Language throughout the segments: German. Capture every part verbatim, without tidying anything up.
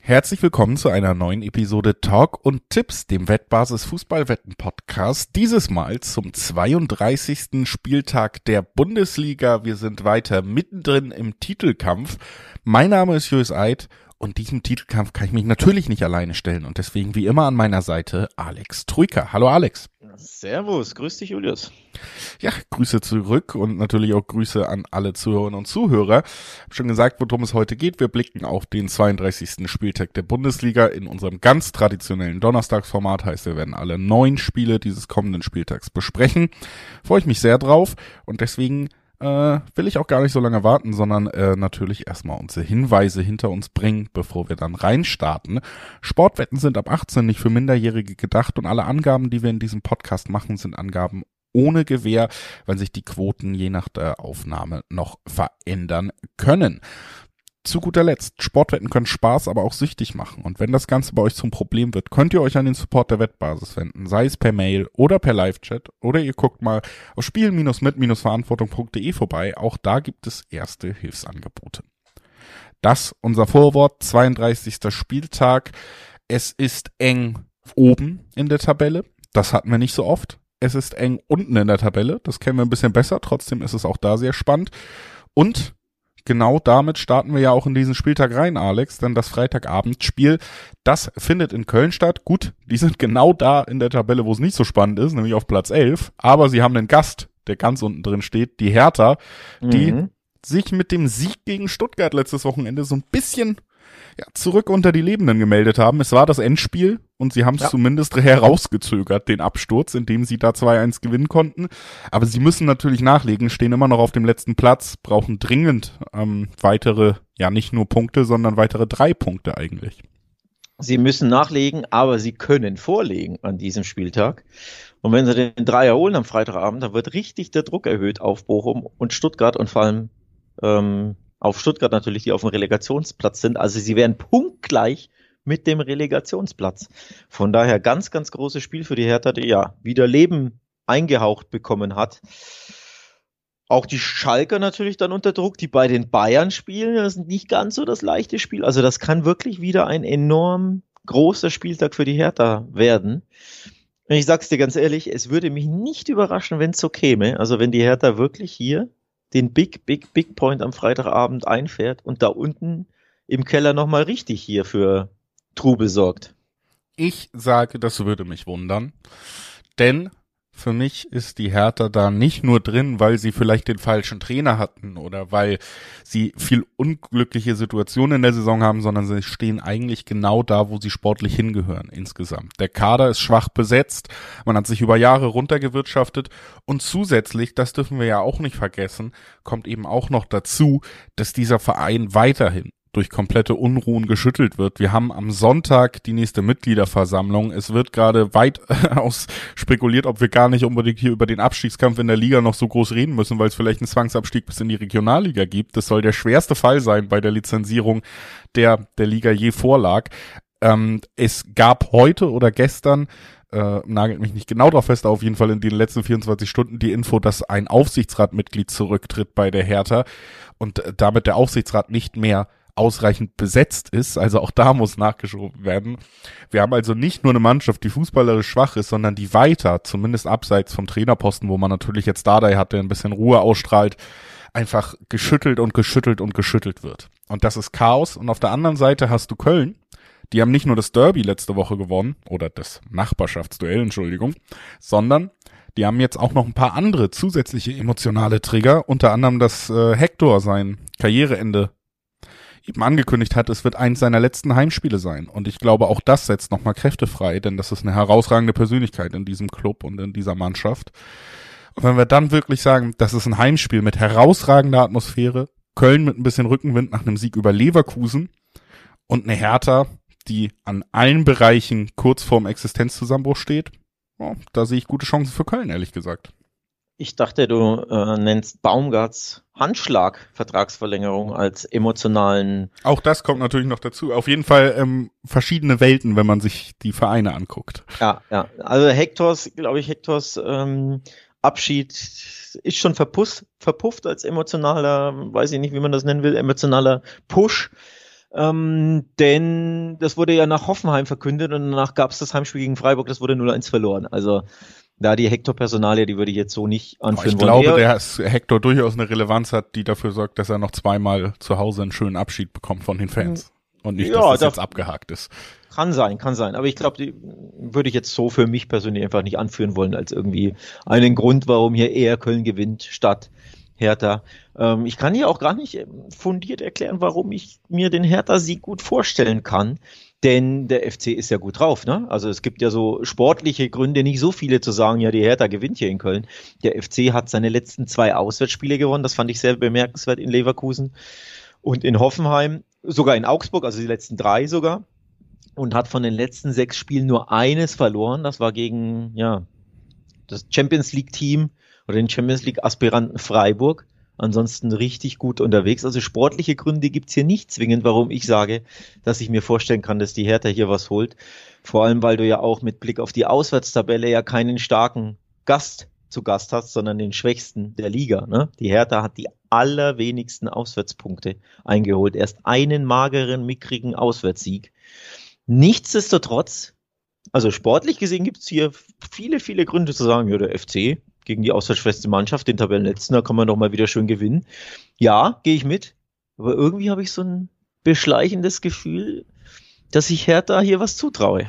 Herzlich willkommen zu einer neuen Episode Talk und Tipps, dem Wettbasis Fußballwetten Podcast. Dieses Mal zum zweiunddreißigsten Spieltag der Bundesliga. Wir sind weiter mittendrin im Titelkampf. Mein Name ist Julius Eid und diesem Titelkampf kann ich mich natürlich nicht alleine stellen und deswegen wie immer an meiner Seite Alex Troika. Hallo Alex. Servus, grüß dich Julius. Ja, Grüße zurück und natürlich auch Grüße an alle Zuhörerinnen und Zuhörer. Ich habe schon gesagt, worum es heute geht. Wir blicken auf den zweiunddreißigsten Spieltag der Bundesliga in unserem ganz traditionellen Donnerstagsformat. Heißt, wir werden alle neun Spiele dieses kommenden Spieltags besprechen. Freue ich mich sehr drauf und deswegen äh, will ich auch gar nicht so lange warten, sondern äh, natürlich erstmal unsere Hinweise hinter uns bringen, bevor wir dann reinstarten. Sportwetten sind ab achtzehn nicht für Minderjährige gedacht und alle Angaben, die wir in diesem Podcast machen, sind Angaben ohne Gewähr, weil sich die Quoten je nach der Aufnahme noch verändern können. Zu guter Letzt, Sportwetten können Spaß, aber auch süchtig machen. Und wenn das Ganze bei euch zum Problem wird, könnt ihr euch an den Support der Wettbasis wenden, sei es per Mail oder per Live-Chat oder ihr guckt mal auf spielen-mit-verantwortung punkt de vorbei. Auch da gibt es erste Hilfsangebote. Das unser Vorwort, zweiunddreißigster Spieltag. Es ist eng oben in der Tabelle. Das hatten wir nicht so oft. Es ist eng unten in der Tabelle, das kennen wir ein bisschen besser, trotzdem ist es auch da sehr spannend. Und genau damit starten wir ja auch in diesen Spieltag rein, Alex, denn das Freitagabendspiel, das findet in Köln statt. Gut, die sind genau da in der Tabelle, wo es nicht so spannend ist, nämlich auf Platz elf, aber sie haben einen Gast, der ganz unten drin steht, die Hertha, die mhm. sich mit dem Sieg gegen Stuttgart letztes Wochenende so ein bisschen ja, zurück unter die Lebenden gemeldet haben. Es war das Endspiel und sie haben es ja. zumindest herausgezögert, den Absturz, indem sie da zwei eins gewinnen konnten. Aber sie müssen natürlich nachlegen, stehen immer noch auf dem letzten Platz, brauchen dringend ähm, weitere, ja nicht nur Punkte, sondern weitere drei Punkte eigentlich. Sie müssen nachlegen, aber sie können vorlegen an diesem Spieltag. Und wenn sie den Dreier holen am Freitagabend, dann wird richtig der Druck erhöht auf Bochum und Stuttgart und vor allem ähm, auf Stuttgart natürlich, die auf dem Relegationsplatz sind. Also sie wären punktgleich mit dem Relegationsplatz. Von daher ganz, ganz großes Spiel für die Hertha, die ja wieder Leben eingehaucht bekommen hat. Auch die Schalker natürlich dann unter Druck, die bei den Bayern spielen. Das ist nicht ganz so das leichte Spiel. Also das kann wirklich wieder ein enorm großer Spieltag für die Hertha werden. Und ich sag's dir ganz ehrlich, es würde mich nicht überraschen, wenn es so käme. Also wenn die Hertha wirklich hier den Big, Big, Big Point am Freitagabend einfährt und da unten im Keller nochmal richtig hier für Trubel sorgt. Ich sage, das würde mich wundern, denn für mich ist die Hertha da nicht nur drin, weil sie vielleicht den falschen Trainer hatten oder weil sie viel unglückliche Situationen in der Saison haben, sondern sie stehen eigentlich genau da, wo sie sportlich hingehören insgesamt. Der Kader ist schwach besetzt, man hat sich über Jahre runtergewirtschaftet und zusätzlich, das dürfen wir ja auch nicht vergessen, kommt eben auch noch dazu, dass dieser Verein weiterhin durch komplette Unruhen geschüttelt wird. Wir haben am Sonntag die nächste Mitgliederversammlung. Es wird gerade weit aus spekuliert, ob wir gar nicht unbedingt hier über den Abstiegskampf in der Liga noch so groß reden müssen, weil es vielleicht einen Zwangsabstieg bis in die Regionalliga gibt. Das soll der schwerste Fall sein bei der Lizenzierung, der der Liga je vorlag. Ähm, es gab heute oder gestern, äh, nagelt mich nicht genau drauf fest, auf jeden Fall in den letzten vierundzwanzig Stunden die Info, dass ein Aufsichtsratmitglied zurücktritt bei der Hertha und äh, damit der Aufsichtsrat nicht mehr ausreichend besetzt ist, also auch da muss nachgeschoben werden. Wir haben also nicht nur eine Mannschaft, die fußballerisch schwach ist, sondern die weiter, zumindest abseits vom Trainerposten, wo man natürlich jetzt Dardai hat, der ein bisschen Ruhe ausstrahlt, einfach geschüttelt und geschüttelt und geschüttelt wird. Und das ist Chaos. Und auf der anderen Seite hast du Köln, die haben nicht nur das Derby letzte Woche gewonnen, oder das Nachbarschaftsduell, Entschuldigung, sondern die haben jetzt auch noch ein paar andere zusätzliche emotionale Trigger, unter anderem, dass äh, Hector sein Karriereende eben angekündigt hat, es wird eins seiner letzten Heimspiele sein. Und ich glaube, auch das setzt nochmal Kräfte frei, denn das ist eine herausragende Persönlichkeit in diesem Club und in dieser Mannschaft. Und wenn wir dann wirklich sagen, das ist ein Heimspiel mit herausragender Atmosphäre, Köln mit ein bisschen Rückenwind nach einem Sieg über Leverkusen und eine Hertha, die an allen Bereichen kurz vorm Existenzzusammenbruch steht, oh, da sehe ich gute Chancen für Köln, ehrlich gesagt. Ich dachte, du äh, nennst Baumgarts Handschlag-Vertragsverlängerung als emotionalen... Auch das kommt natürlich noch dazu. Auf jeden Fall ähm, verschiedene Welten, wenn man sich die Vereine anguckt. Ja, ja. Also Hectors, glaube ich, Hectors ähm, Abschied ist schon verpufft, verpufft als emotionaler, weiß ich nicht, wie man das nennen will, emotionaler Push. Ähm, denn das wurde ja nach Hoffenheim verkündet und danach gab es das Heimspiel gegen Freiburg, das wurde null eins verloren. Also da die Hector-Personalie, die würde ich jetzt so nicht anführen ich wollen. Ich glaube, der Hector durchaus eine Relevanz hat, die dafür sorgt, dass er noch zweimal zu Hause einen schönen Abschied bekommt von den Fans. Und nicht, ja, dass das da, jetzt abgehakt ist. Kann sein, kann sein. Aber ich glaube, die würde ich jetzt so für mich persönlich einfach nicht anführen wollen, als irgendwie einen Grund, warum hier eher Köln gewinnt statt Hertha. Ähm, ich kann hier auch gar nicht fundiert erklären, warum ich mir den Hertha-Sieg gut vorstellen kann. Denn der F C ist ja gut drauf, ne? Also es gibt ja so sportliche Gründe, nicht so viele zu sagen, ja, die Hertha gewinnt hier in Köln. Der F C hat seine letzten zwei Auswärtsspiele gewonnen, das fand ich sehr bemerkenswert in Leverkusen und in Hoffenheim, sogar in Augsburg, also die letzten drei sogar. Und hat von den letzten sechs Spielen nur eines verloren. Das war gegen, ja, das Champions League Team oder den Champions League Aspiranten Freiburg. Ansonsten richtig gut unterwegs. Also sportliche Gründe gibt's hier nicht zwingend, warum ich sage, dass ich mir vorstellen kann, dass die Hertha hier was holt. Vor allem, weil du ja auch mit Blick auf die Auswärtstabelle ja keinen starken Gast zu Gast hast, sondern den schwächsten der Liga, ne? Die Hertha hat die allerwenigsten Auswärtspunkte eingeholt. Erst einen mageren, mickrigen Auswärtssieg. Nichtsdestotrotz, also sportlich gesehen gibt es hier viele, viele Gründe zu sagen, ja, der F C gegen die auswärtsschwächste Mannschaft, den Tabellenletzten, da kann man doch mal wieder schön gewinnen. Ja, gehe ich mit, aber irgendwie habe ich so ein beschleichendes Gefühl, dass ich Hertha hier was zutraue.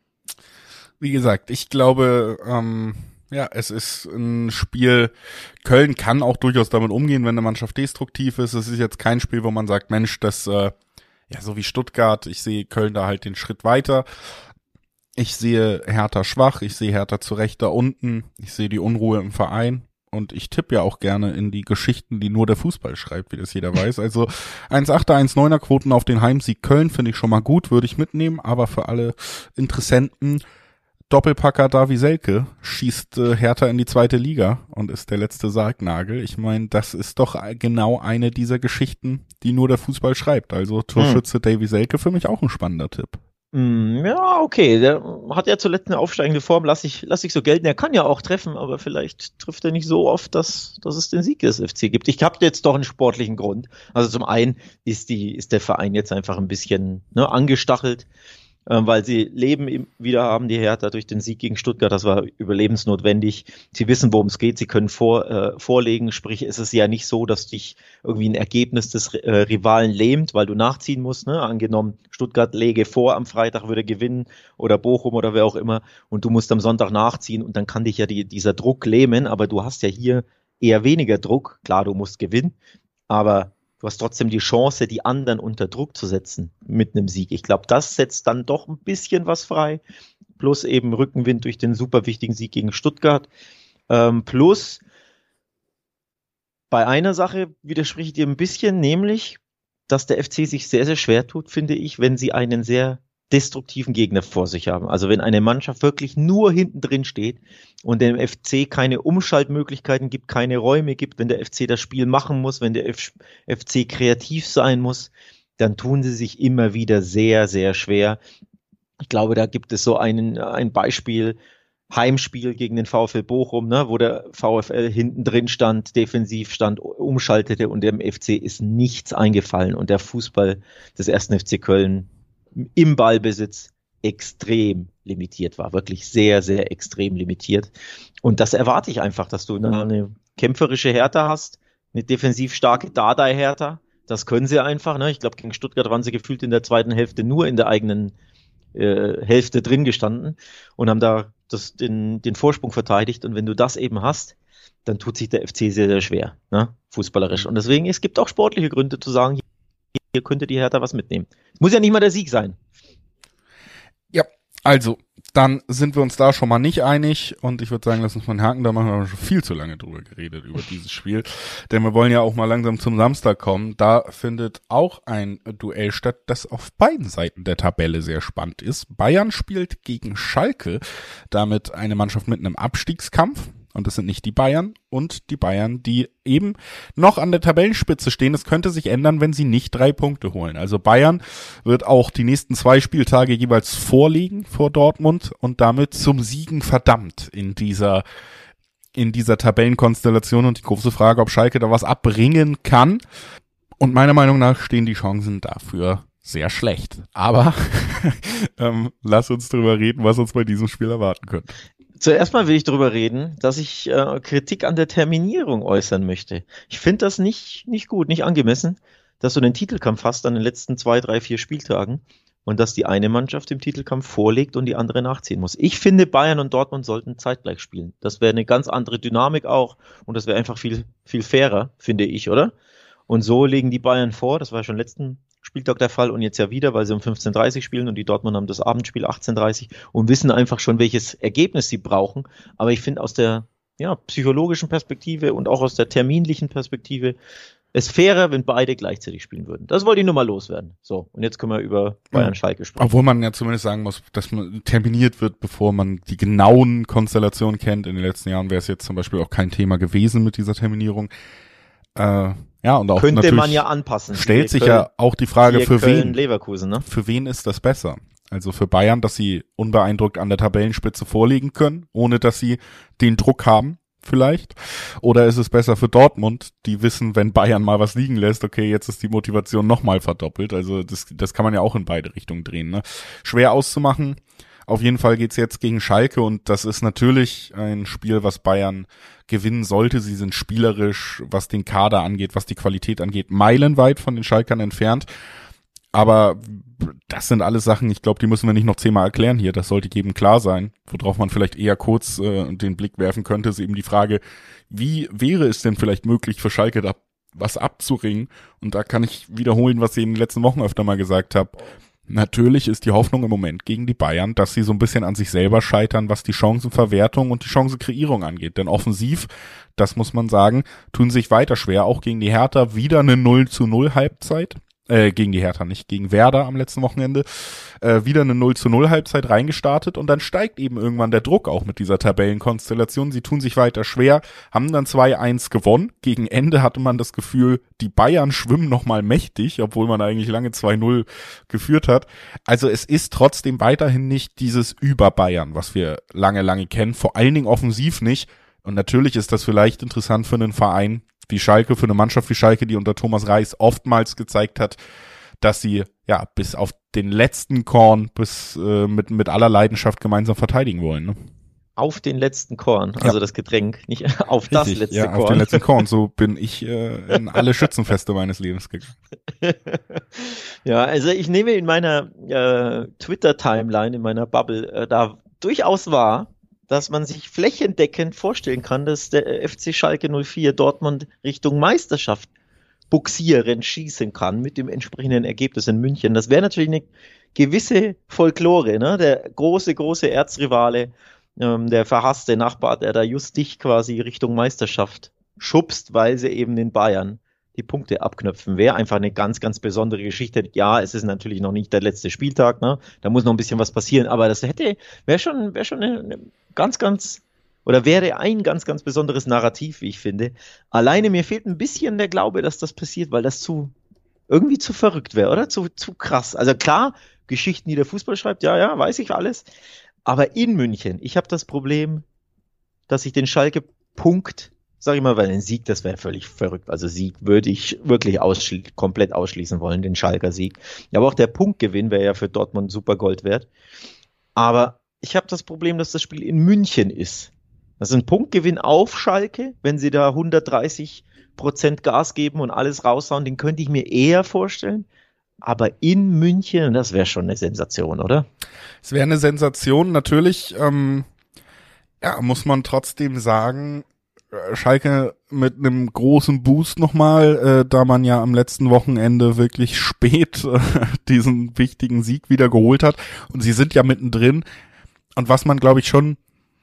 Wie gesagt, ich glaube, ähm, ja, es ist ein Spiel, Köln kann auch durchaus damit umgehen, wenn eine Mannschaft destruktiv ist. Es ist jetzt kein Spiel, wo man sagt, Mensch, das äh, ja, so wie Stuttgart, ich sehe Köln da halt den Schritt weiter. Ich sehe Hertha schwach, ich sehe Hertha zu Recht da unten, ich sehe die Unruhe im Verein und ich tippe ja auch gerne in die Geschichten, die nur der Fußball schreibt, wie das jeder weiß. Also eins Komma achter, eins Komma neuner Quoten auf den Heimsieg Köln finde ich schon mal gut, würde ich mitnehmen, aber für alle Interessenten, Doppelpacker Davy Selke schießt äh, Hertha in die zweite Liga und ist der letzte Sargnagel. Ich meine, das ist doch genau eine dieser Geschichten, die nur der Fußball schreibt. Also Torschütze hm. Davy Selke für mich auch ein spannender Tipp. Ja, okay. Der hat ja zuletzt eine aufsteigende Form, lass ich, lass ich so gelten. Er kann ja auch treffen, aber vielleicht trifft er nicht so oft, dass, dass es den Sieg des F C gibt. Ich habe jetzt doch einen sportlichen Grund. Also zum einen ist die, ist der Verein jetzt einfach ein bisschen ne, angestachelt, ähm, weil sie Leben wieder haben, die Hertha durch den Sieg gegen Stuttgart. Das war überlebensnotwendig. Sie wissen, worum es geht. Sie können vor, äh, vorlegen. Sprich, es ist ja nicht so, dass dich irgendwie ein Ergebnis des äh, Rivalen lähmt, weil du nachziehen musst. Ne? Angenommen, Stuttgart läge vor am Freitag, würde gewinnen oder Bochum oder wer auch immer und du musst am Sonntag nachziehen und dann kann dich ja die, dieser Druck lähmen. Aber du hast ja hier eher weniger Druck. Klar, du musst gewinnen, aber du hast trotzdem die Chance, die anderen unter Druck zu setzen mit einem Sieg. Ich glaube, das setzt dann doch ein bisschen was frei. Plus eben Rückenwind durch den super wichtigen Sieg gegen Stuttgart. Ähm, plus bei einer Sache widerspreche ich dir ein bisschen, nämlich, dass der F C sich sehr, sehr schwer tut, finde ich, wenn sie einen sehr destruktiven Gegner vor sich haben. Also wenn eine Mannschaft wirklich nur hinten drin steht und dem F C keine Umschaltmöglichkeiten gibt, keine Räume gibt, wenn der F C das Spiel machen muss, wenn der F C kreativ sein muss, dann tun sie sich immer wieder sehr, sehr schwer. Ich glaube, da gibt es so einen, ein Beispiel, Heimspiel gegen den VfL Bochum, ne, wo der VfL hinten drin stand, defensiv stand, umschaltete und dem F C ist nichts eingefallen und der Fußball des ersten F C Köln im Ballbesitz extrem limitiert war, wirklich sehr, sehr extrem limitiert. Und das erwarte ich einfach, dass du eine, eine kämpferische Hertha hast, eine defensiv starke Dardai-Hertha. Das können sie einfach. Ne? Ich glaube, gegen Stuttgart waren sie gefühlt in der zweiten Hälfte nur in der eigenen äh, Hälfte drin gestanden und haben da das, den, den Vorsprung verteidigt. Und wenn du das eben hast, dann tut sich der F C sehr, sehr schwer, ne? Fußballerisch. Und deswegen, es gibt auch sportliche Gründe zu sagen, hier könnte die Hertha was mitnehmen. Muss ja nicht mal der Sieg sein. Ja, also, dann sind wir uns da schon mal nicht einig und ich würde sagen, lass uns mal einen Haken, da machen wir schon viel zu lange drüber geredet, über dieses Spiel, denn wir wollen ja auch mal langsam zum Samstag kommen. Da findet auch ein Duell statt, das auf beiden Seiten der Tabelle sehr spannend ist. Bayern spielt gegen Schalke, damit eine Mannschaft mit einem Abstiegskampf. Und das sind nicht die Bayern und die Bayern, die eben noch an der Tabellenspitze stehen. Es könnte sich ändern, wenn sie nicht drei Punkte holen. Also Bayern wird auch die nächsten zwei Spieltage jeweils vorlegen vor Dortmund und damit zum Siegen verdammt in dieser, in dieser Tabellenkonstellation. Und die große Frage, ob Schalke da was abbringen kann. Und meiner Meinung nach stehen die Chancen dafür sehr schlecht. Aber ähm, lass uns drüber reden, was uns bei diesem Spiel erwarten könnte. Zuerst mal will ich darüber reden, dass ich äh, Kritik an der Terminierung äußern möchte. Ich finde das nicht, nicht gut, nicht angemessen, dass du den Titelkampf hast an den letzten zwei, drei, vier Spieltagen und dass die eine Mannschaft im Titelkampf vorlegt und die andere nachziehen muss. Ich finde, Bayern und Dortmund sollten zeitgleich spielen. Das wäre eine ganz andere Dynamik auch und das wäre einfach viel, viel fairer, finde ich, oder? Und so legen die Bayern vor, das war schon letzten Spieltag der Fall und jetzt ja wieder, weil sie um fünfzehn Uhr dreißig spielen und die Dortmund haben das Abendspiel achtzehn Uhr dreißig und wissen einfach schon, welches Ergebnis sie brauchen. Aber ich finde aus der ja, psychologischen Perspektive und auch aus der terminlichen Perspektive es fairer, wenn beide gleichzeitig spielen würden. Das wollte ich nur mal loswerden. So, und jetzt können wir über Bayern-Schalke sprechen. Obwohl man ja zumindest sagen muss, dass man terminiert wird, bevor man die genauen Konstellationen kennt. In den letzten Jahren wäre es jetzt zum Beispiel auch kein Thema gewesen mit dieser Terminierung. Äh, ja, und auch könnte natürlich man ja anpassen. Stellt sich Köln, ja auch die Frage, für Köln, wen, Leverkusen, ne? für wen ist das besser? Also für Bayern, dass sie unbeeindruckt an der Tabellenspitze vorlegen können, ohne dass sie den Druck haben, vielleicht? Oder ist es besser für Dortmund, die wissen, wenn Bayern mal was liegen lässt, okay, jetzt ist die Motivation nochmal verdoppelt. Also das, das kann man ja auch in beide Richtungen drehen, ne? Schwer auszumachen. Auf jeden Fall geht's jetzt gegen Schalke und das ist natürlich ein Spiel, was Bayern gewinnen sollte. Sie sind spielerisch, was den Kader angeht, was die Qualität angeht, meilenweit von den Schalkern entfernt. Aber das sind alles Sachen, ich glaube, die müssen wir nicht noch zehnmal erklären hier. Das sollte jedem klar sein. Worauf man vielleicht eher kurz äh, den Blick werfen könnte, ist eben die Frage, wie wäre es denn vielleicht möglich für Schalke da was abzuringen? Und da kann ich wiederholen, was ich in den letzten Wochen öfter mal gesagt habe. Natürlich ist die Hoffnung im Moment gegen die Bayern, dass sie so ein bisschen an sich selber scheitern, was die Chancenverwertung und die Chancenkreierung angeht. Denn offensiv, das muss man sagen, tun sich weiter schwer. Auch gegen die Hertha wieder eine null zu null Halbzeit. Äh, gegen die Hertha nicht, gegen Werder am letzten Wochenende. Äh, wieder eine null zu null Halbzeit reingestartet und dann steigt eben irgendwann der Druck auch mit dieser Tabellenkonstellation. Sie tun sich weiter schwer, haben dann zwei eins gewonnen. Gegen Ende hatte man das Gefühl, die Bayern schwimmen nochmal mächtig, obwohl man eigentlich lange zwei null geführt hat. Also es ist trotzdem weiterhin nicht dieses Über-Bayern, was wir lange, lange kennen, vor allen Dingen offensiv nicht. Und natürlich ist das vielleicht interessant für einen Verein wie Schalke, für eine Mannschaft wie Schalke, die unter Thomas Reis oftmals gezeigt hat, dass sie ja bis auf den letzten Korn, bis äh, mit mit aller Leidenschaft gemeinsam verteidigen wollen. Ne? Auf den letzten Korn, also ja. Das Getränk, nicht auf Richtig, das letzte ja, Korn. Auf den letzten Korn, so bin ich äh, in alle Schützenfeste meines Lebens gegangen. Ja, also ich nehme in meiner äh, Twitter-Timeline, in meiner Bubble, äh, da durchaus wahr, dass man sich flächendeckend vorstellen kann, dass der F C Schalke null vier Dortmund Richtung Meisterschaft buxieren, schießen kann mit dem entsprechenden Ergebnis in München. Das wäre natürlich eine gewisse Folklore, ne? Der große, große Erzrivale, ähm, der verhasste Nachbar, der da just dich quasi Richtung Meisterschaft schubst, weil sie eben den Bayern die Punkte abknöpfen. Wäre einfach eine ganz, ganz besondere Geschichte. Ja, es ist natürlich noch nicht der letzte Spieltag, ne? Da muss noch ein bisschen was passieren, aber das hätte, wäre schon, wäre schon eine, eine ganz, ganz, oder wäre ein ganz, ganz besonderes Narrativ, wie ich finde. Alleine mir fehlt ein bisschen der Glaube, dass das passiert, weil das zu, irgendwie zu verrückt wäre, oder? Zu, zu krass. Also klar, Geschichten, die der Fußball schreibt, ja, ja, weiß ich alles. Aber in München, ich habe das Problem, dass ich den Schalke-Punkt, sag ich mal, weil ein Sieg, das wäre völlig verrückt. Also Sieg würde ich wirklich ausschli- komplett ausschließen wollen, den Schalker Sieg. Aber auch der Punktgewinn wäre ja für Dortmund super Gold wert. Aber ich habe das Problem, dass das Spiel in München ist. Das ist ein Punktgewinn auf Schalke, wenn sie da hundertdreißig Prozent Gas geben und alles raushauen, den könnte ich mir eher vorstellen. Aber in München, das wäre schon eine Sensation, oder? Es wäre eine Sensation, natürlich, ähm, ja, muss man trotzdem sagen, Schalke mit einem großen Boost nochmal, äh, da man ja am letzten Wochenende wirklich spät äh, diesen wichtigen Sieg wieder geholt hat. Und sie sind ja mittendrin. Und was man, glaube ich, schon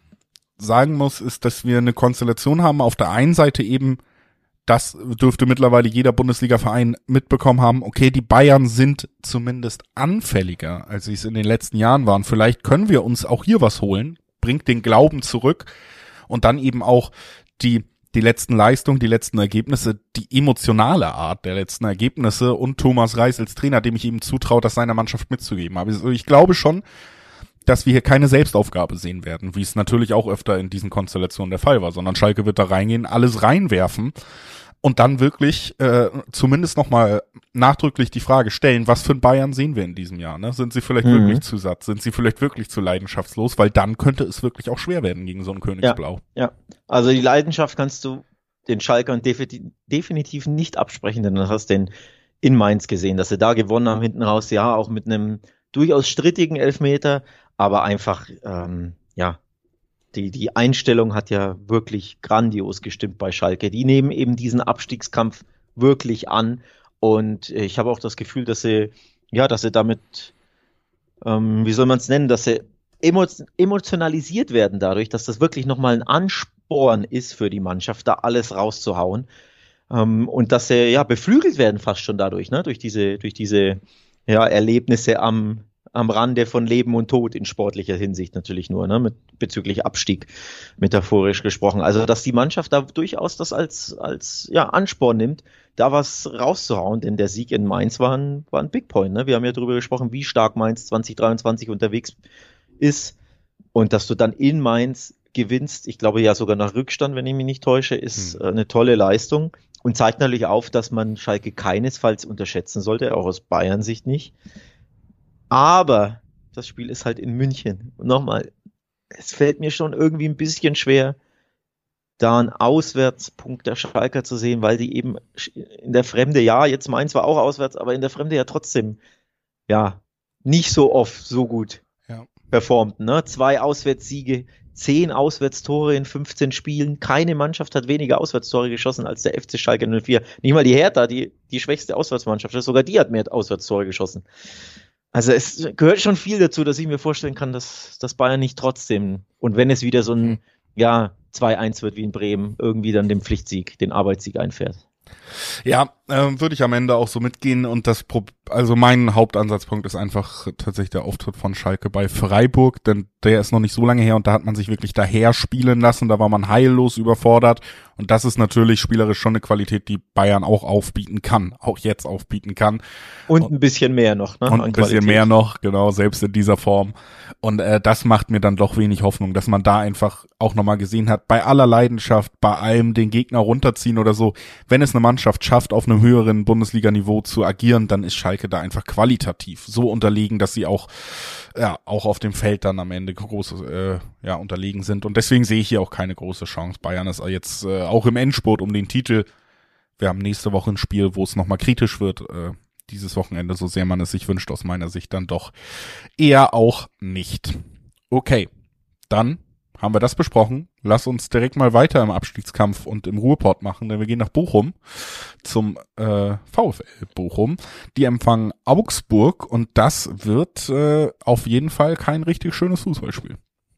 sagen muss, ist, dass wir eine Konstellation haben. Auf der einen Seite eben, das dürfte mittlerweile jeder Bundesliga-Verein mitbekommen haben, okay, die Bayern sind zumindest anfälliger, als sie es in den letzten Jahren waren. Vielleicht können wir uns auch hier was holen, bringt den Glauben zurück und dann eben auch die die letzten Leistungen, die letzten Ergebnisse, die emotionale Art der letzten Ergebnisse und Thomas Reis als Trainer, dem ich ihm zutraue, das seiner Mannschaft mitzugeben. Aber ich glaube schon, dass wir hier keine Selbstaufgabe sehen werden, wie es natürlich auch öfter in diesen Konstellationen der Fall war, sondern Schalke wird da reingehen, alles reinwerfen. und dann wirklich äh, zumindest nochmal nachdrücklich die Frage stellen, was für ein Bayern sehen wir in diesem Jahr? Ne? Sind sie vielleicht mhm. wirklich zu satt? Sind sie vielleicht wirklich zu leidenschaftslos? Weil dann könnte es wirklich auch schwer werden gegen so ein Königsblau. Ja, ja. Also die Leidenschaft kannst du den Schalkern definitiv nicht absprechen, denn du hast den in Mainz gesehen, dass sie da gewonnen haben, hinten raus, ja, auch mit einem durchaus strittigen Elfmeter, aber einfach, ähm, ja, die, die Einstellung hat ja wirklich grandios gestimmt bei Schalke. Die nehmen eben diesen Abstiegskampf wirklich an und ich habe auch das Gefühl, dass sie, ja, dass sie damit, ähm, wie soll man es nennen, dass sie emo- emotionalisiert werden dadurch, dass das wirklich nochmal ein Ansporn ist für die Mannschaft, da alles rauszuhauen. Um, und dass sie ja beflügelt werden fast schon dadurch, ne? Durch diese, durch diese ja, Erlebnisse am, am Rande von Leben und Tod in sportlicher Hinsicht natürlich nur, ne? Mit, bezüglich Abstieg, metaphorisch gesprochen. Also, dass die Mannschaft da durchaus das als, als ja, Ansporn nimmt, da was rauszuhauen, denn der Sieg in Mainz war ein, war ein Big Point, ne? Wir haben ja darüber gesprochen, wie stark Mainz zwanzig dreiundzwanzig unterwegs ist und dass du dann in Mainz gewinnst, ich glaube ja sogar nach Rückstand, wenn ich mich nicht täusche, ist hm. eine tolle Leistung. Und zeigt natürlich auf, dass man Schalke keinesfalls unterschätzen sollte, auch aus Bayern-Sicht nicht. Aber das Spiel ist halt in München. Und nochmal, es fällt mir schon irgendwie ein bisschen schwer, da einen Auswärtspunkt der Schalker zu sehen, weil die eben in der Fremde, ja, jetzt Mainz war auch auswärts, aber in der Fremde ja trotzdem, ja, nicht so oft so gut ja. performt. Ne? Zwei Auswärtssiege, zehn Auswärtstore in fünfzehn Spielen. Keine Mannschaft hat weniger Auswärtstore geschossen als der F C Schalke null vier. Nicht mal die Hertha, die, die schwächste Auswärtsmannschaft, sogar die hat mehr Auswärtstore geschossen. Also es gehört schon viel dazu, dass ich mir vorstellen kann, dass, dass Bayern nicht trotzdem, und wenn es wieder so ein ja, zwei eins wird wie in Bremen, irgendwie dann den Pflichtsieg, den Arbeitssieg einfährt. Ja, äh, würde ich am Ende auch so mitgehen und das, Pro- also mein Hauptansatzpunkt ist einfach tatsächlich der Auftritt von Schalke bei Freiburg, denn der ist noch nicht so lange her und da hat man sich wirklich daher spielen lassen, da war man heillos überfordert und das ist natürlich spielerisch schon eine Qualität, die Bayern auch aufbieten kann, auch jetzt aufbieten kann. Und ein bisschen mehr noch, ne? Und ein bisschen mehr noch, genau, selbst in dieser Form. Und äh, das macht mir dann doch wenig Hoffnung, dass man da einfach auch nochmal gesehen hat, bei aller Leidenschaft, bei allem den Gegner runterziehen oder so, wenn es eine Mannschaft schafft, auf einem höheren Bundesliga-Niveau zu agieren, dann ist Schalke da einfach qualitativ so unterlegen, dass sie auch ja auch auf dem Feld dann am Ende groß äh, ja unterlegen sind. Und deswegen sehe ich hier auch keine große Chance. Bayern ist jetzt äh, auch im Endspurt um den Titel. Wir haben nächste Woche ein Spiel, wo es nochmal kritisch wird. Äh, dieses Wochenende, so sehr man es sich wünscht, aus meiner Sicht dann doch eher auch nicht. Okay, dann haben wir das besprochen. Lass uns direkt mal weiter im Abstiegskampf und im Ruhrpott machen, denn wir gehen nach Bochum zum äh, VfL Bochum. Die empfangen Augsburg und das wird äh, auf jeden Fall kein richtig schönes Fußballspiel.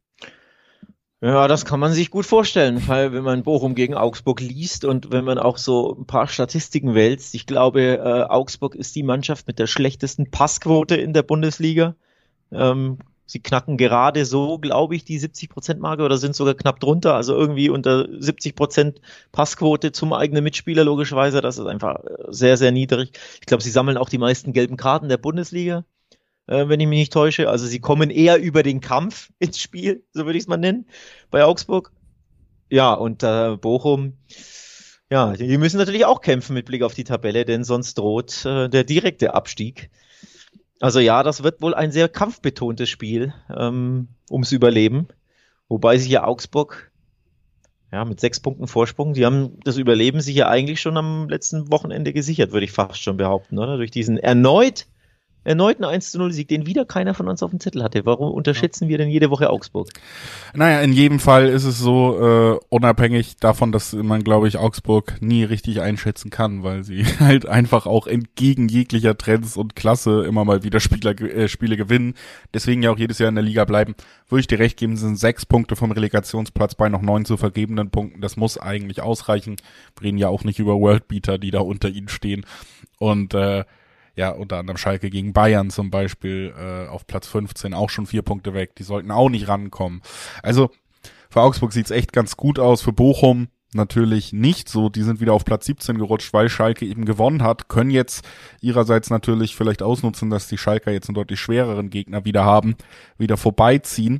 Ja, das kann man sich gut vorstellen, weil wenn man Bochum gegen Augsburg liest und wenn man auch so ein paar Statistiken wälzt, ich glaube, äh, Augsburg ist die Mannschaft mit der schlechtesten Passquote in der Bundesliga. Ähm, sie knacken gerade so, glaube ich, die siebzig Prozent Marke oder sind sogar knapp drunter, also irgendwie unter siebzig Prozent Passquote zum eigenen Mitspieler logischerweise. Das ist einfach sehr, sehr niedrig. Ich glaube, sie sammeln auch die meisten gelben Karten der Bundesliga, äh, wenn ich mich nicht täusche. Also sie kommen eher über den Kampf ins Spiel, so würde ich es mal nennen, bei Augsburg. Ja, und äh, Bochum, ja, die müssen natürlich auch kämpfen mit Blick auf die Tabelle, denn sonst droht äh, der direkte Abstieg. Also ja, das wird wohl ein sehr kampfbetontes Spiel ähm, ums Überleben, wobei sich ja Augsburg ja mit sechs Punkten Vorsprung, die haben das Überleben sich ja eigentlich schon am letzten Wochenende gesichert, würde ich fast schon behaupten, oder? Durch diesen erneut erneuten eins zu null Sieg, den wieder keiner von uns auf dem Zettel hatte. Warum unterschätzen ja. wir denn jede Woche Augsburg? Naja, in jedem Fall ist es so, äh, unabhängig davon, dass man, glaube ich, Augsburg nie richtig einschätzen kann, weil sie halt einfach auch entgegen jeglicher Trends und Klasse immer mal wieder Spieler, äh, Spiele gewinnen, deswegen ja auch jedes Jahr in der Liga bleiben. Würde ich dir recht geben, sind sechs Punkte vom Relegationsplatz bei noch neun zu vergebenen Punkten. Das muss eigentlich ausreichen. Wir reden ja auch nicht über Worldbeater, die da unter ihnen stehen. Und äh, ja, unter anderem Schalke gegen Bayern zum Beispiel äh, auf Platz fünfzehn, auch schon vier Punkte weg. Die sollten auch nicht rankommen. Also für Augsburg sieht's echt ganz gut aus. Für Bochum natürlich nicht so. Die sind wieder auf Platz siebzehn gerutscht, weil Schalke eben gewonnen hat. Können jetzt ihrerseits natürlich vielleicht ausnutzen, dass die Schalker jetzt einen deutlich schwereren Gegner wieder haben, wieder vorbeiziehen.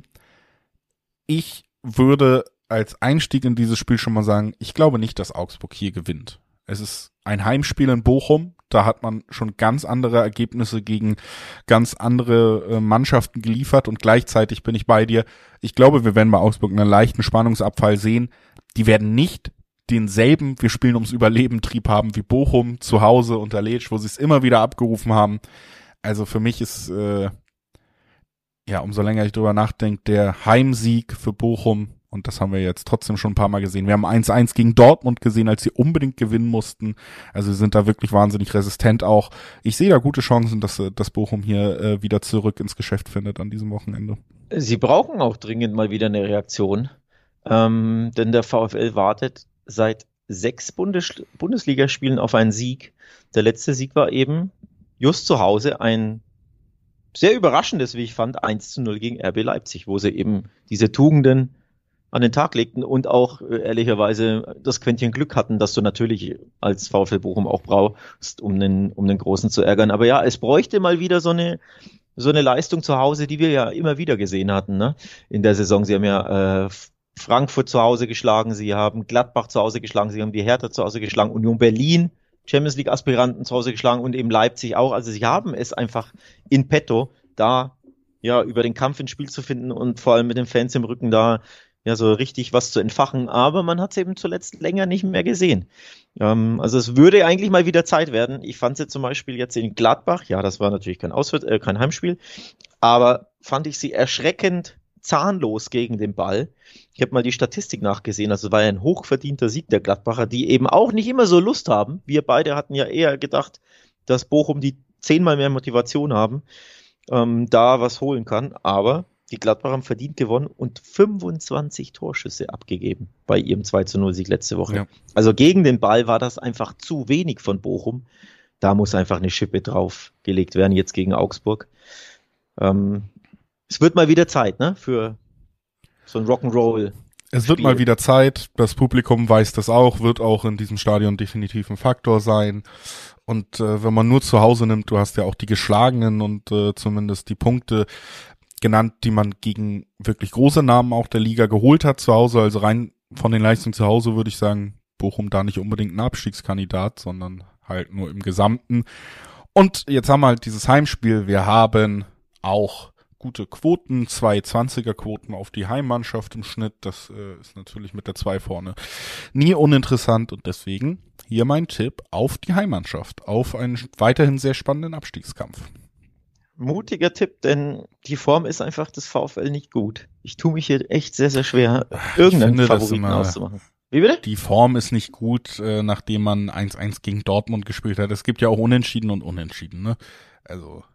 Ich würde als Einstieg in dieses Spiel schon mal sagen, ich glaube nicht, dass Augsburg hier gewinnt. Es ist ein Heimspiel in Bochum. Da hat man schon ganz andere Ergebnisse gegen ganz andere äh, Mannschaften geliefert und gleichzeitig bin ich bei dir. Ich glaube, wir werden bei Augsburg einen leichten Spannungsabfall sehen. Die werden nicht denselben, wir spielen ums Überleben Trieb haben wie Bochum zu Hause unter Letsch, wo sie es immer wieder abgerufen haben. Also für mich ist, äh, ja, umso länger ich drüber nachdenke, der Heimsieg für Bochum. Und das haben wir jetzt trotzdem schon ein paar Mal gesehen. Wir haben eins eins gegen Dortmund gesehen, als sie unbedingt gewinnen mussten. Also sie sind da wirklich wahnsinnig resistent auch. Ich sehe da gute Chancen, dass, dass Bochum hier äh, wieder zurück ins Geschäft findet an diesem Wochenende. Sie brauchen auch dringend mal wieder eine Reaktion. Ähm, denn der VfL wartet seit sechs Bundes- Bundesligaspielen auf einen Sieg. Der letzte Sieg war eben just zu Hause ein sehr überraschendes, wie ich fand, eins zu null gegen R B Leipzig, wo sie eben diese Tugenden an den Tag legten und auch äh, ehrlicherweise das Quäntchen Glück hatten, dass du natürlich als VfL Bochum auch brauchst, um den, um den Großen zu ärgern. Aber ja, es bräuchte mal wieder so eine, so eine Leistung zu Hause, die wir ja immer wieder gesehen hatten, ne? In der Saison. Sie haben ja äh, Frankfurt zu Hause geschlagen, sie haben Gladbach zu Hause geschlagen, sie haben die Hertha zu Hause geschlagen, Union Berlin, Champions League Aspiranten zu Hause geschlagen und eben Leipzig auch. Also sie haben es einfach in petto, da ja über den Kampf ins Spiel zu finden und vor allem mit den Fans im Rücken da ja so richtig was zu entfachen, aber man hat es eben zuletzt länger nicht mehr gesehen. Ähm, also es würde eigentlich mal wieder Zeit werden. Ich fand sie zum Beispiel jetzt in Gladbach, ja, das war natürlich kein Auswärts, äh, kein Heimspiel, aber fand ich sie erschreckend zahnlos gegen den Ball. Ich habe mal die Statistik nachgesehen, also war ja ein hochverdienter Sieg der Gladbacher, die eben auch nicht immer so Lust haben. Wir beide hatten ja eher gedacht, dass Bochum die zehnmal mehr Motivation haben, ähm, da was holen kann, aber die Gladbacher haben verdient gewonnen und fünfundzwanzig Torschüsse abgegeben bei ihrem zwei zu null Sieg letzte Woche. Ja. Also gegen den Ball war das einfach zu wenig von Bochum. Da muss einfach eine Schippe draufgelegt werden, jetzt gegen Augsburg. Ähm, es wird mal wieder Zeit, ne, für so ein Rock'n'Roll. Es wird Spiel. mal wieder Zeit. Das Publikum weiß das auch, wird auch in diesem Stadion definitiv ein Faktor sein. Und äh, wenn man nur zu Hause nimmt, du hast ja auch die Geschlagenen und äh, zumindest die Punkte genannt, die man gegen wirklich große Namen auch der Liga geholt hat zu Hause. Also rein von den Leistungen zu Hause würde ich sagen, Bochum da nicht unbedingt ein Abstiegskandidat, sondern halt nur im Gesamten. Und jetzt haben wir halt dieses Heimspiel. Wir haben auch gute Quoten, zwei zwanziger-Quoten auf die Heimmannschaft im Schnitt. Das äh, ist natürlich mit der zwei vorne nie uninteressant und deswegen hier mein Tipp auf die Heimmannschaft, auf einen weiterhin sehr spannenden Abstiegskampf. Mutiger Tipp, denn die Form ist einfach des VfL nicht gut. Ich tue mich hier echt sehr, sehr schwer, irgendeinen finde, Favoriten auszumachen. Wie bitte? Die Form ist nicht gut, äh, nachdem man eins eins gegen Dortmund gespielt hat. Es gibt ja auch Unentschieden und Unentschieden, ne? Also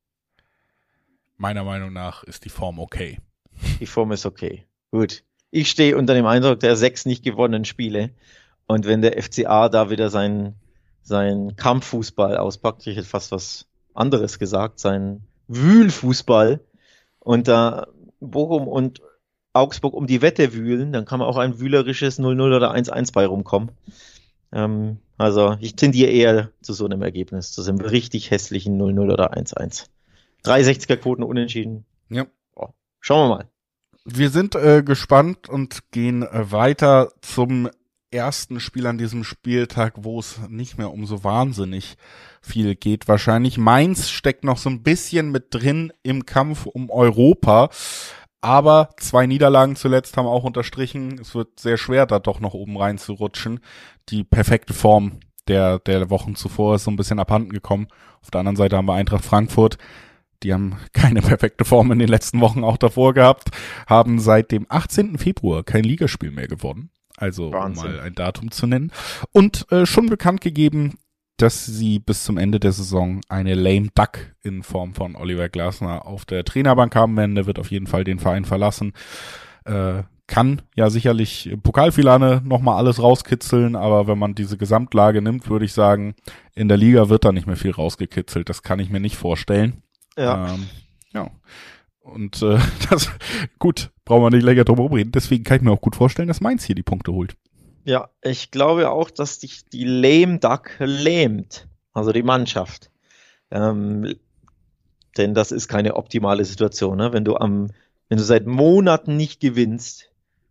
meiner Meinung nach ist die Form okay. Die Form ist okay. Gut. Ich stehe unter dem Eindruck der sechs nicht gewonnenen Spiele. Und wenn der F C A da wieder seinen sein Kampffußball auspackt, ich hätte fast was anderes gesagt, sein Wühlfußball und da Bochum und Augsburg um die Wette wühlen, dann kann man auch ein wühlerisches null null oder eins eins bei rumkommen. Ähm, also ich tendiere eher zu so einem Ergebnis, zu so einem richtig hässlichen null null oder eins eins. dreihundertsechziger-Quoten unentschieden. Ja. Oh, schauen wir mal. Wir sind äh, gespannt und gehen äh, weiter zum ersten Spiel an diesem Spieltag, wo es nicht mehr um so wahnsinnig viel geht. Wahrscheinlich Mainz steckt noch so ein bisschen mit drin im Kampf um Europa, aber zwei Niederlagen zuletzt haben auch unterstrichen, es wird sehr schwer, da doch noch oben rein zu rutschen. Die perfekte Form der der Wochen zuvor ist so ein bisschen abhanden gekommen. Auf der anderen Seite haben wir Eintracht Frankfurt. Die haben keine perfekte Form in den letzten Wochen auch davor gehabt, haben seit dem achtzehnten Februar kein Ligaspiel mehr gewonnen. Also Wahnsinn. Um mal ein Datum zu nennen. Und äh, schon bekannt gegeben, dass sie bis zum Ende der Saison eine lame duck in Form von Oliver Glasner auf der Trainerbank haben werden. Der wird auf jeden Fall den Verein verlassen. Äh, kann ja sicherlich im Pokalfinale nochmal alles rauskitzeln, aber wenn man diese Gesamtlage nimmt, würde ich sagen, in der Liga wird da nicht mehr viel rausgekitzelt. Das kann ich mir nicht vorstellen. Ja. Ähm, ja. Und äh, das, gut, brauchen wir nicht länger drum reden. Deswegen kann ich mir auch gut vorstellen, dass Mainz hier die Punkte holt. Ja, ich glaube auch, dass dich die Lame Duck lähmt, also die Mannschaft. Ähm, denn das ist keine optimale Situation, ne? Wenn du am, wenn du seit Monaten nicht gewinnst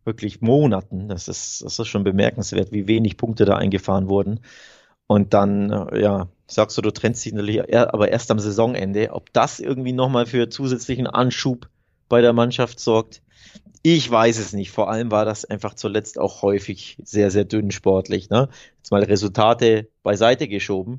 wirklich Monaten. Das ist, das ist schon bemerkenswert, wie wenig Punkte da eingefahren wurden. Und dann, äh, ja, sagst du, du trennst dich natürlich, eher, aber erst am Saisonende. Ob das irgendwie nochmal für zusätzlichen Anschub bei der Mannschaft sorgt, ich weiß es nicht. Vor allem war das einfach zuletzt auch häufig sehr, sehr dünn sportlich. Ne? Jetzt mal Resultate beiseite geschoben.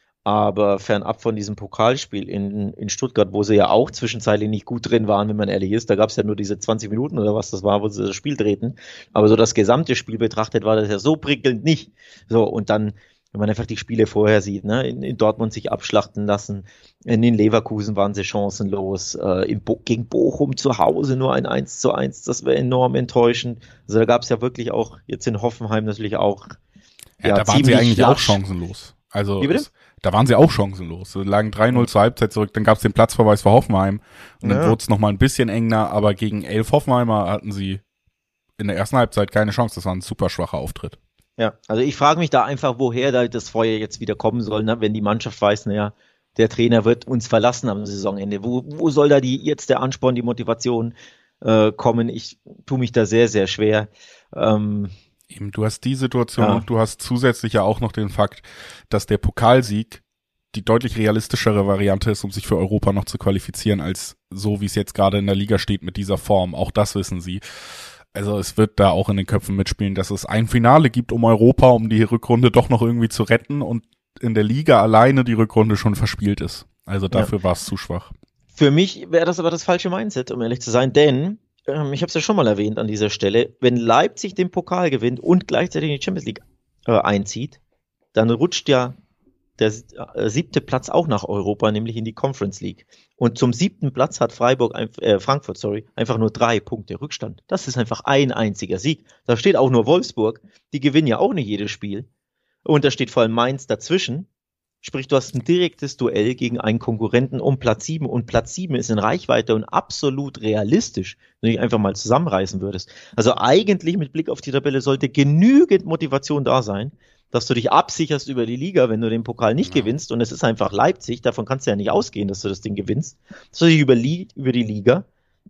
Aber fernab von diesem Pokalspiel in, in Stuttgart, wo sie ja auch zwischenzeitlich nicht gut drin waren, wenn man ehrlich ist, da gab es ja nur diese zwanzig Minuten oder was das war, wo sie das Spiel drehten. Aber so das gesamte Spiel betrachtet war das ja so prickelnd nicht. So, und dann, wenn man einfach die Spiele vorher sieht, ne, in, in Dortmund sich abschlachten lassen, in den Leverkusen waren sie chancenlos, äh, in Bo- gegen Bochum zu Hause nur ein eins zu eins, das wäre enorm enttäuschend. Also da gab es ja wirklich auch, jetzt in Hoffenheim natürlich auch, ja, ja, da waren sie eigentlich lasch. auch chancenlos. Also Wie bitte? es, da waren sie auch chancenlos. Sie lagen drei null zur Halbzeit zurück, dann gab es den Platzverweis für Hoffenheim und dann Ja. wurde es nochmal ein bisschen enger, aber gegen elf Hoffenheimer hatten sie in der ersten Halbzeit keine Chance. Das war ein super schwacher Auftritt. Ja, also ich frage mich da einfach, woher da das Feuer jetzt wieder kommen soll, ne? Wenn die Mannschaft weiß, naja, der Trainer wird uns verlassen am Saisonende. Wo, wo soll da die jetzt der Ansporn, die Motivation äh, kommen? Ich tue mich da sehr, sehr schwer. Ähm, Eben, du hast die Situation Ja. und du hast zusätzlich ja auch noch den Fakt, dass der Pokalsieg die deutlich realistischere Variante ist, um sich für Europa noch zu qualifizieren, als so, wie es jetzt gerade in der Liga steht mit dieser Form. Auch das wissen sie. Also es wird da auch in den Köpfen mitspielen, dass es ein Finale gibt um Europa, um die Rückrunde doch noch irgendwie zu retten und in der Liga alleine die Rückrunde schon verspielt ist. Also dafür war es zu schwach. Für mich wäre das aber das falsche Mindset, um ehrlich zu sein, denn ähm, ich habe es ja schon mal erwähnt an dieser Stelle, wenn Leipzig den Pokal gewinnt und gleichzeitig in die Champions League äh, einzieht, dann rutscht ja der äh, siebte Platz auch nach Europa, nämlich in die Conference League. Und zum siebten Platz hat Freiburg, ein, äh, Frankfurt, sorry, einfach nur drei Punkte Rückstand. Das ist einfach ein einziger Sieg. Da steht auch nur Wolfsburg. Die gewinnen ja auch nicht jedes Spiel. Und da steht vor allem Mainz dazwischen. Sprich, du hast ein direktes Duell gegen einen Konkurrenten um Platz sieben. Und Platz sieben ist in Reichweite und absolut realistisch, wenn du dich einfach mal zusammenreißen würdest. Also eigentlich mit Blick auf die Tabelle sollte genügend Motivation da sein, dass du dich absicherst über die Liga, wenn du den Pokal nicht Ja. gewinnst. Und es ist einfach Leipzig, davon kannst du ja nicht ausgehen, dass du das Ding gewinnst. Dass du dich über, Li- über die Liga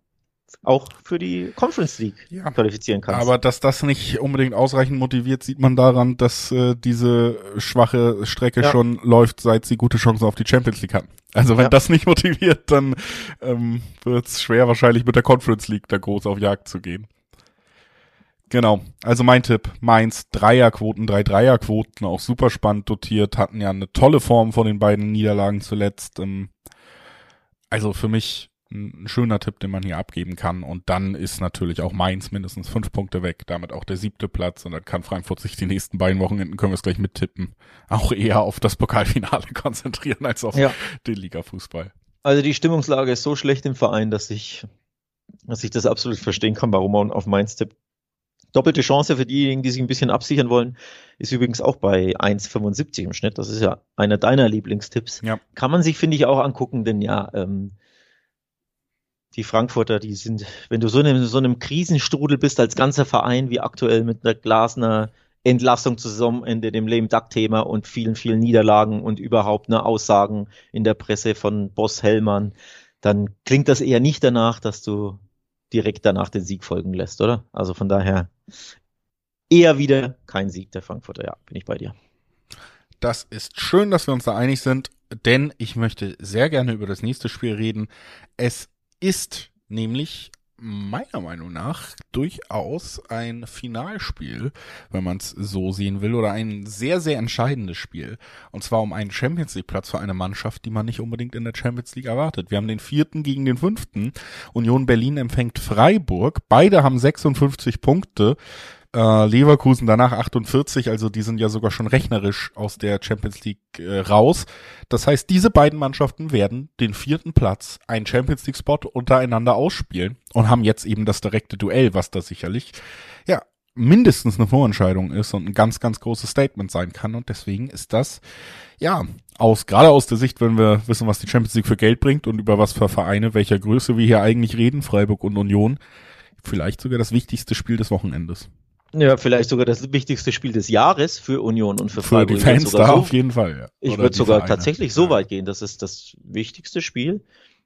auch für die Conference League Ja. qualifizieren kannst. Aber dass das nicht unbedingt ausreichend motiviert, sieht man daran, dass äh, diese schwache Strecke Ja. schon läuft, seit sie gute Chancen auf die Champions League hatten. Also wenn Ja. das nicht motiviert, dann ähm, wird es schwer wahrscheinlich mit der Conference League da groß auf Jagd zu gehen. Genau, also mein Tipp, Mainz, Dreierquoten, drei Dreierquoten, auch super spannend dotiert, hatten ja eine tolle Form von den beiden Niederlagen zuletzt. Ähm, also für mich ein schöner Tipp, den man hier abgeben kann. Und dann ist natürlich auch Mainz mindestens fünf Punkte weg, damit auch der siebte Platz. Und dann kann Frankfurt sich die nächsten beiden Wochenenden, können wir es gleich mittippen, auch eher auf das Pokalfinale konzentrieren als auf Ja. den Ligafußball. Also die Stimmungslage ist so schlecht im Verein, dass ich, dass ich das absolut verstehen kann, warum man auf Mainz tippt. Doppelte Chance für diejenigen, die sich ein bisschen absichern wollen, ist übrigens auch bei eins Komma fünfundsiebzig im Schnitt. Das ist ja einer deiner Lieblingstipps. Ja. Kann man sich, finde ich, auch angucken, denn ja, ähm, die Frankfurter, die sind, wenn du so in einem, so einem Krisenstrudel bist als ganzer Verein, wie aktuell mit einer Glasner Entlassung zu Saisonende, dem Lame Duck Thema und vielen, vielen Niederlagen und überhaupt ne Aussagen in der Presse von Boss Hellmann, dann klingt das eher nicht danach, dass du direkt danach den Sieg folgen lässt, oder? Also von daher eher wieder kein Sieg der Frankfurter, ja, bin ich bei dir. Das ist schön, dass wir uns da einig sind, denn ich möchte sehr gerne über das nächste Spiel reden. Es ist nämlich meiner Meinung nach durchaus ein Finalspiel, wenn man es so sehen will, oder ein sehr, sehr entscheidendes Spiel. Und zwar um einen Champions League Platz für eine Mannschaft, die man nicht unbedingt in der Champions League erwartet. Wir haben den vierten gegen den fünften. Union Berlin empfängt Freiburg. Beide haben sechsundfünfzig Punkte. Äh, Leverkusen danach achtundvierzig, also die sind ja sogar schon rechnerisch aus der Champions League äh, raus. Das heißt, diese beiden Mannschaften werden den vierten Platz, einen Champions League Spot untereinander ausspielen und haben jetzt eben das direkte Duell, was da sicherlich ja mindestens eine Vorentscheidung ist und ein ganz, ganz großes Statement sein kann. Und deswegen ist das ja aus gerade aus der Sicht, wenn wir wissen, was die Champions League für Geld bringt und über was für Vereine, welcher Größe wir hier eigentlich reden, Freiburg und Union, vielleicht sogar das wichtigste Spiel des Wochenendes. Ja, vielleicht sogar das wichtigste Spiel des Jahres für Union und für Für Freiburg. die Ich würd Fans sogar da so, auf jeden Fall, ja. Ich Oder würde die sogar Vereine. tatsächlich so Ja. weit gehen. Das ist das wichtigste Spiel.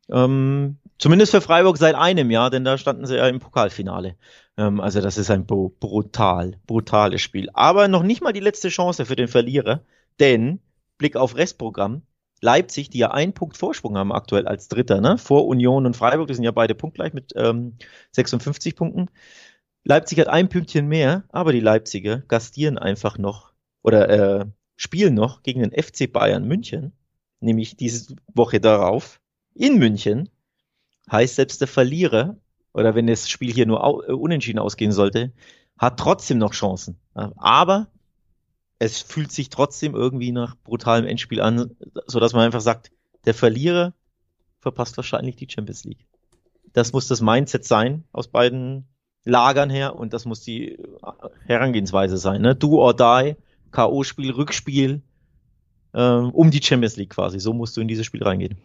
Ähm, zumindest für Freiburg seit einem Jahr, denn da standen sie ja im Pokalfinale. Ähm, also das ist ein br- brutal, brutales Spiel. Aber noch nicht mal die letzte Chance für den Verlierer, denn Blick auf Restprogramm. Leipzig, die ja einen Punkt Vorsprung haben aktuell als Dritter, ne? Vor Union und Freiburg, die sind ja beide punktgleich mit ähm, sechsundfünfzig Punkten. Leipzig hat ein Pünktchen mehr, aber die Leipziger gastieren einfach noch oder äh, spielen noch gegen den F C Bayern München, nämlich diese Woche darauf in München. Heißt, selbst der Verlierer, oder wenn das Spiel hier nur au äh, unentschieden ausgehen sollte, hat trotzdem noch Chancen. Ja, aber es fühlt sich trotzdem irgendwie nach brutalem Endspiel an, sodass man einfach sagt, der Verlierer verpasst wahrscheinlich die Champions League. Das muss das Mindset sein aus beiden Lagern her und das muss die Herangehensweise sein. Ne? Do or die, K O-Spiel, Rückspiel, ähm, um die Champions League quasi. So musst du in dieses Spiel reingehen.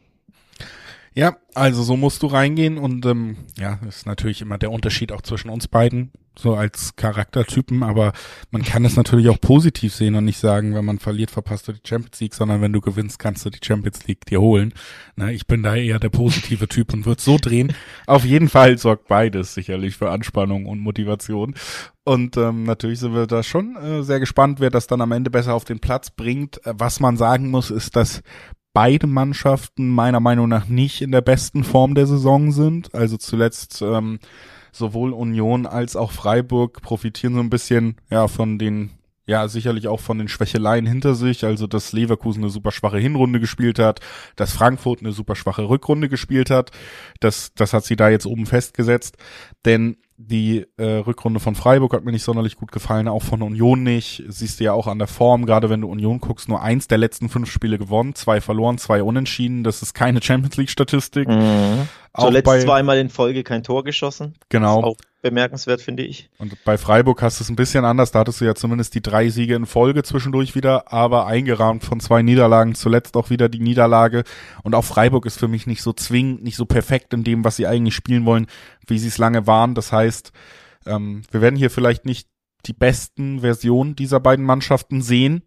Ja, also so musst du reingehen und ähm, ja, ist natürlich immer der Unterschied auch zwischen uns beiden, so als Charaktertypen, aber man kann es natürlich auch positiv sehen und nicht sagen, wenn man verliert, verpasst du die Champions League, sondern wenn du gewinnst, kannst du die Champions League dir holen. Na, ich bin da eher der positive Typ und würde so drehen. Auf jeden Fall sorgt beides sicherlich für Anspannung und Motivation. Und ähm, natürlich sind wir da schon äh, sehr gespannt, wer das dann am Ende besser auf den Platz bringt. Was man sagen muss, ist, dass beide Mannschaften meiner Meinung nach nicht in der besten Form der Saison sind. Also zuletzt ähm, sowohl Union als auch Freiburg profitieren so ein bisschen ja von den, ja sicherlich auch von den Schwächeleien hinter sich. Also dass Leverkusen eine super schwache Hinrunde gespielt hat, dass Frankfurt eine super schwache Rückrunde gespielt hat. Das, das hat sie da jetzt oben festgesetzt. Denn die äh, Rückrunde von Freiburg hat mir nicht sonderlich gut gefallen, auch von Union nicht. Siehst du ja auch an der Form, gerade wenn du Union guckst, nur eins der letzten fünf Spiele gewonnen, zwei verloren, zwei unentschieden. Das ist keine Champions League-Statistik. Mhm. Zuletzt bei, zweimal in Folge kein Tor geschossen. Genau. Das ist auch bemerkenswert, finde ich. Und bei Freiburg hast du es ein bisschen anders. Da hattest du ja zumindest die drei Siege in Folge zwischendurch wieder, aber eingerahmt von zwei Niederlagen. Zuletzt auch wieder die Niederlage. Und auch Freiburg ist für mich nicht so zwingend, nicht so perfekt in dem, was sie eigentlich spielen wollen, wie sie es lange waren. Das heißt, ähm, wir werden hier vielleicht nicht die besten Versionen dieser beiden Mannschaften sehen,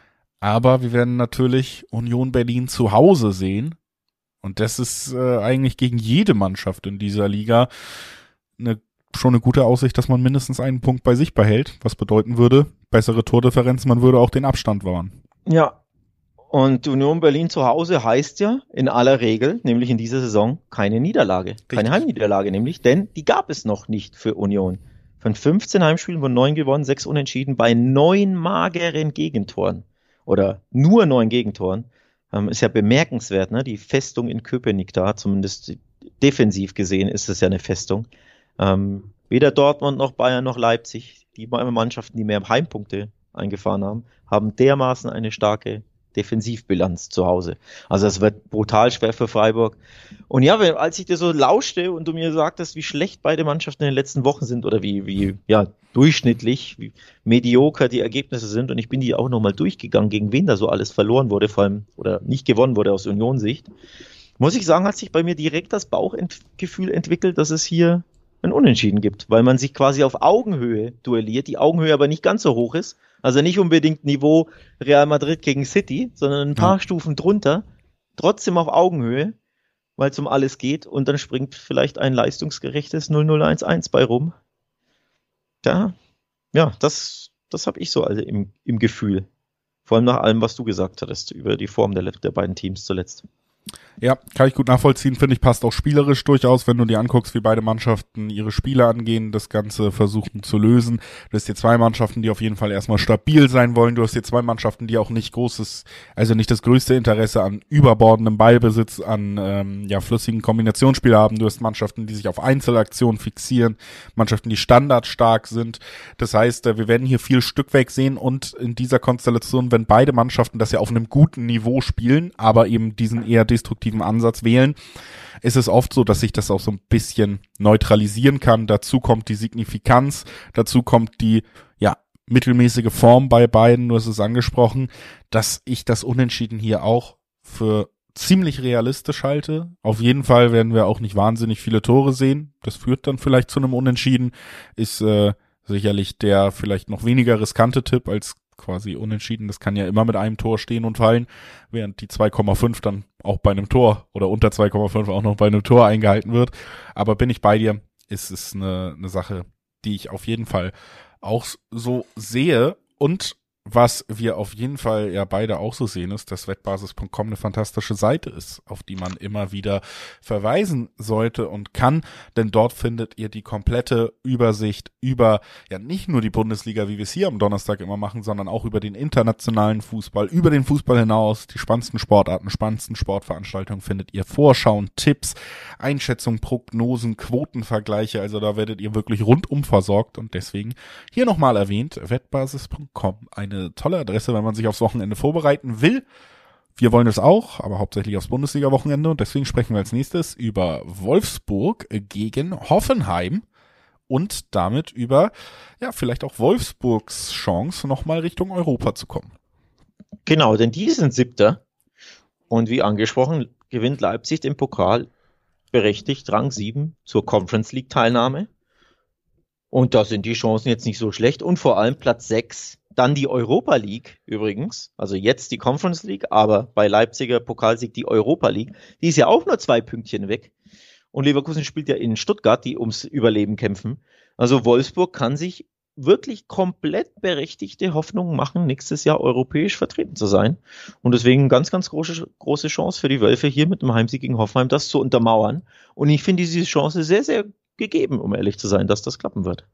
aber wir werden natürlich Union Berlin zu Hause sehen. Und das ist äh, eigentlich gegen jede Mannschaft in dieser Liga eine, schon eine gute Aussicht, dass man mindestens einen Punkt bei sich behält, was bedeuten würde, bessere Tordifferenz, man würde auch den Abstand wahren. Ja, und Union Berlin zu Hause heißt ja in aller Regel, nämlich in dieser Saison, keine Niederlage, Richtig. keine Heimniederlage nämlich, denn die gab es noch nicht für Union. Von fünfzehn Heimspielen wurden neun gewonnen, sechs unentschieden bei neun mageren Gegentoren oder nur neun Gegentoren. Ähm, ist ja bemerkenswert, ne? Die Festung in Köpenick da, zumindest defensiv gesehen ist es ja eine Festung. Ähm, weder Dortmund noch Bayern noch Leipzig, die Mannschaften, die mehr Heimpunkte eingefahren haben, haben dermaßen eine starke Defensivbilanz zu Hause. Also es wird brutal schwer für Freiburg. Und ja, wenn, als ich dir so lauschte und du mir sagtest, wie schlecht beide Mannschaften in den letzten Wochen sind oder wie, wie ja, durchschnittlich, wie medioker die Ergebnisse sind und ich bin die auch nochmal durchgegangen, gegen wen da so alles verloren wurde, vor allem, oder nicht gewonnen wurde aus Union-Sicht, muss ich sagen, hat sich bei mir direkt das Bauchgefühl entwickelt, dass es hier ein Unentschieden gibt, weil man sich quasi auf Augenhöhe duelliert, die Augenhöhe aber nicht ganz so hoch ist, also nicht unbedingt Niveau Real Madrid gegen City, sondern ein paar ja. Stufen drunter, trotzdem auf Augenhöhe, weil es um alles geht und dann springt vielleicht ein leistungsgerechtes null null eins eins bei rum. Ja, ja, das, das habe ich so also im, im Gefühl. Vor allem nach allem, was du gesagt hattest über die Form der, der beiden Teams zuletzt. Ja, kann ich gut nachvollziehen, finde ich, passt auch spielerisch durchaus, wenn du dir anguckst, wie beide Mannschaften ihre Spiele angehen, das Ganze versuchen zu lösen. Du hast hier zwei Mannschaften, die auf jeden Fall erstmal stabil sein wollen, du hast hier zwei Mannschaften, die auch nicht großes, also nicht das größte Interesse an überbordendem Ballbesitz, an ähm, ja flüssigen Kombinationsspiel haben, du hast Mannschaften, die sich auf Einzelaktionen fixieren, Mannschaften, die standardstark sind, das heißt, wir werden hier viel Stückwerk sehen und in dieser Konstellation, wenn beide Mannschaften das ja auf einem guten Niveau spielen, aber eben diesen eher destruktiven Ansatz wählen, ist es oft so, dass sich das auch so ein bisschen neutralisieren kann. Dazu kommt die Signifikanz, dazu kommt die ja mittelmäßige Form bei beiden, du hast es angesprochen, dass ich das Unentschieden hier auch für ziemlich realistisch halte. Auf jeden Fall werden wir auch nicht wahnsinnig viele Tore sehen. Das führt dann vielleicht zu einem Unentschieden, ist äh, sicherlich der vielleicht noch weniger riskante Tipp als quasi unentschieden. Das kann ja immer mit einem Tor stehen und fallen, während die zwei Komma fünf dann auch bei einem Tor oder unter zwei Komma fünf auch noch bei einem Tor eingehalten wird. Aber bin ich bei dir, ist es eine, eine Sache, die ich auf jeden Fall auch so sehe. Und was wir auf jeden Fall ja beide auch so sehen, ist, dass wettbasis Punkt com eine fantastische Seite ist, auf die man immer wieder verweisen sollte und kann, denn dort findet ihr die komplette Übersicht über ja nicht nur die Bundesliga, wie wir es hier am Donnerstag immer machen, sondern auch über den internationalen Fußball, über den Fußball hinaus, die spannendsten Sportarten, spannendsten Sportveranstaltungen findet ihr Vorschauen, Tipps, Einschätzungen, Prognosen, Quotenvergleiche, also da werdet ihr wirklich rundum versorgt und deswegen hier nochmal erwähnt, wettbasis Punkt com, eine Eine tolle Adresse, wenn man sich aufs Wochenende vorbereiten will. Wir wollen es auch, aber hauptsächlich aufs Bundesliga-Wochenende und deswegen sprechen wir als nächstes über Wolfsburg gegen Hoffenheim und damit über, ja, vielleicht auch Wolfsburgs Chance, nochmal Richtung Europa zu kommen. Genau, denn die sind Siebter und wie angesprochen, gewinnt Leipzig den Pokal berechtigt, Rang sieben zur Conference League Teilnahme. Und da sind die Chancen jetzt nicht so schlecht und vor allem Platz sechs. Dann die Europa League übrigens, also jetzt die Conference League, aber bei Leipziger Pokalsieg die Europa League, die ist ja auch nur zwei Pünktchen weg. Und Leverkusen spielt ja in Stuttgart, die ums Überleben kämpfen. Also Wolfsburg kann sich wirklich komplett berechtigte Hoffnung machen, nächstes Jahr europäisch vertreten zu sein. Und deswegen ganz, ganz große, große Chance für die Wölfe hier mit dem Heimsieg gegen Hoffenheim, das zu untermauern. Und ich finde diese Chance sehr, sehr gegeben, um ehrlich zu sein, dass das klappen wird.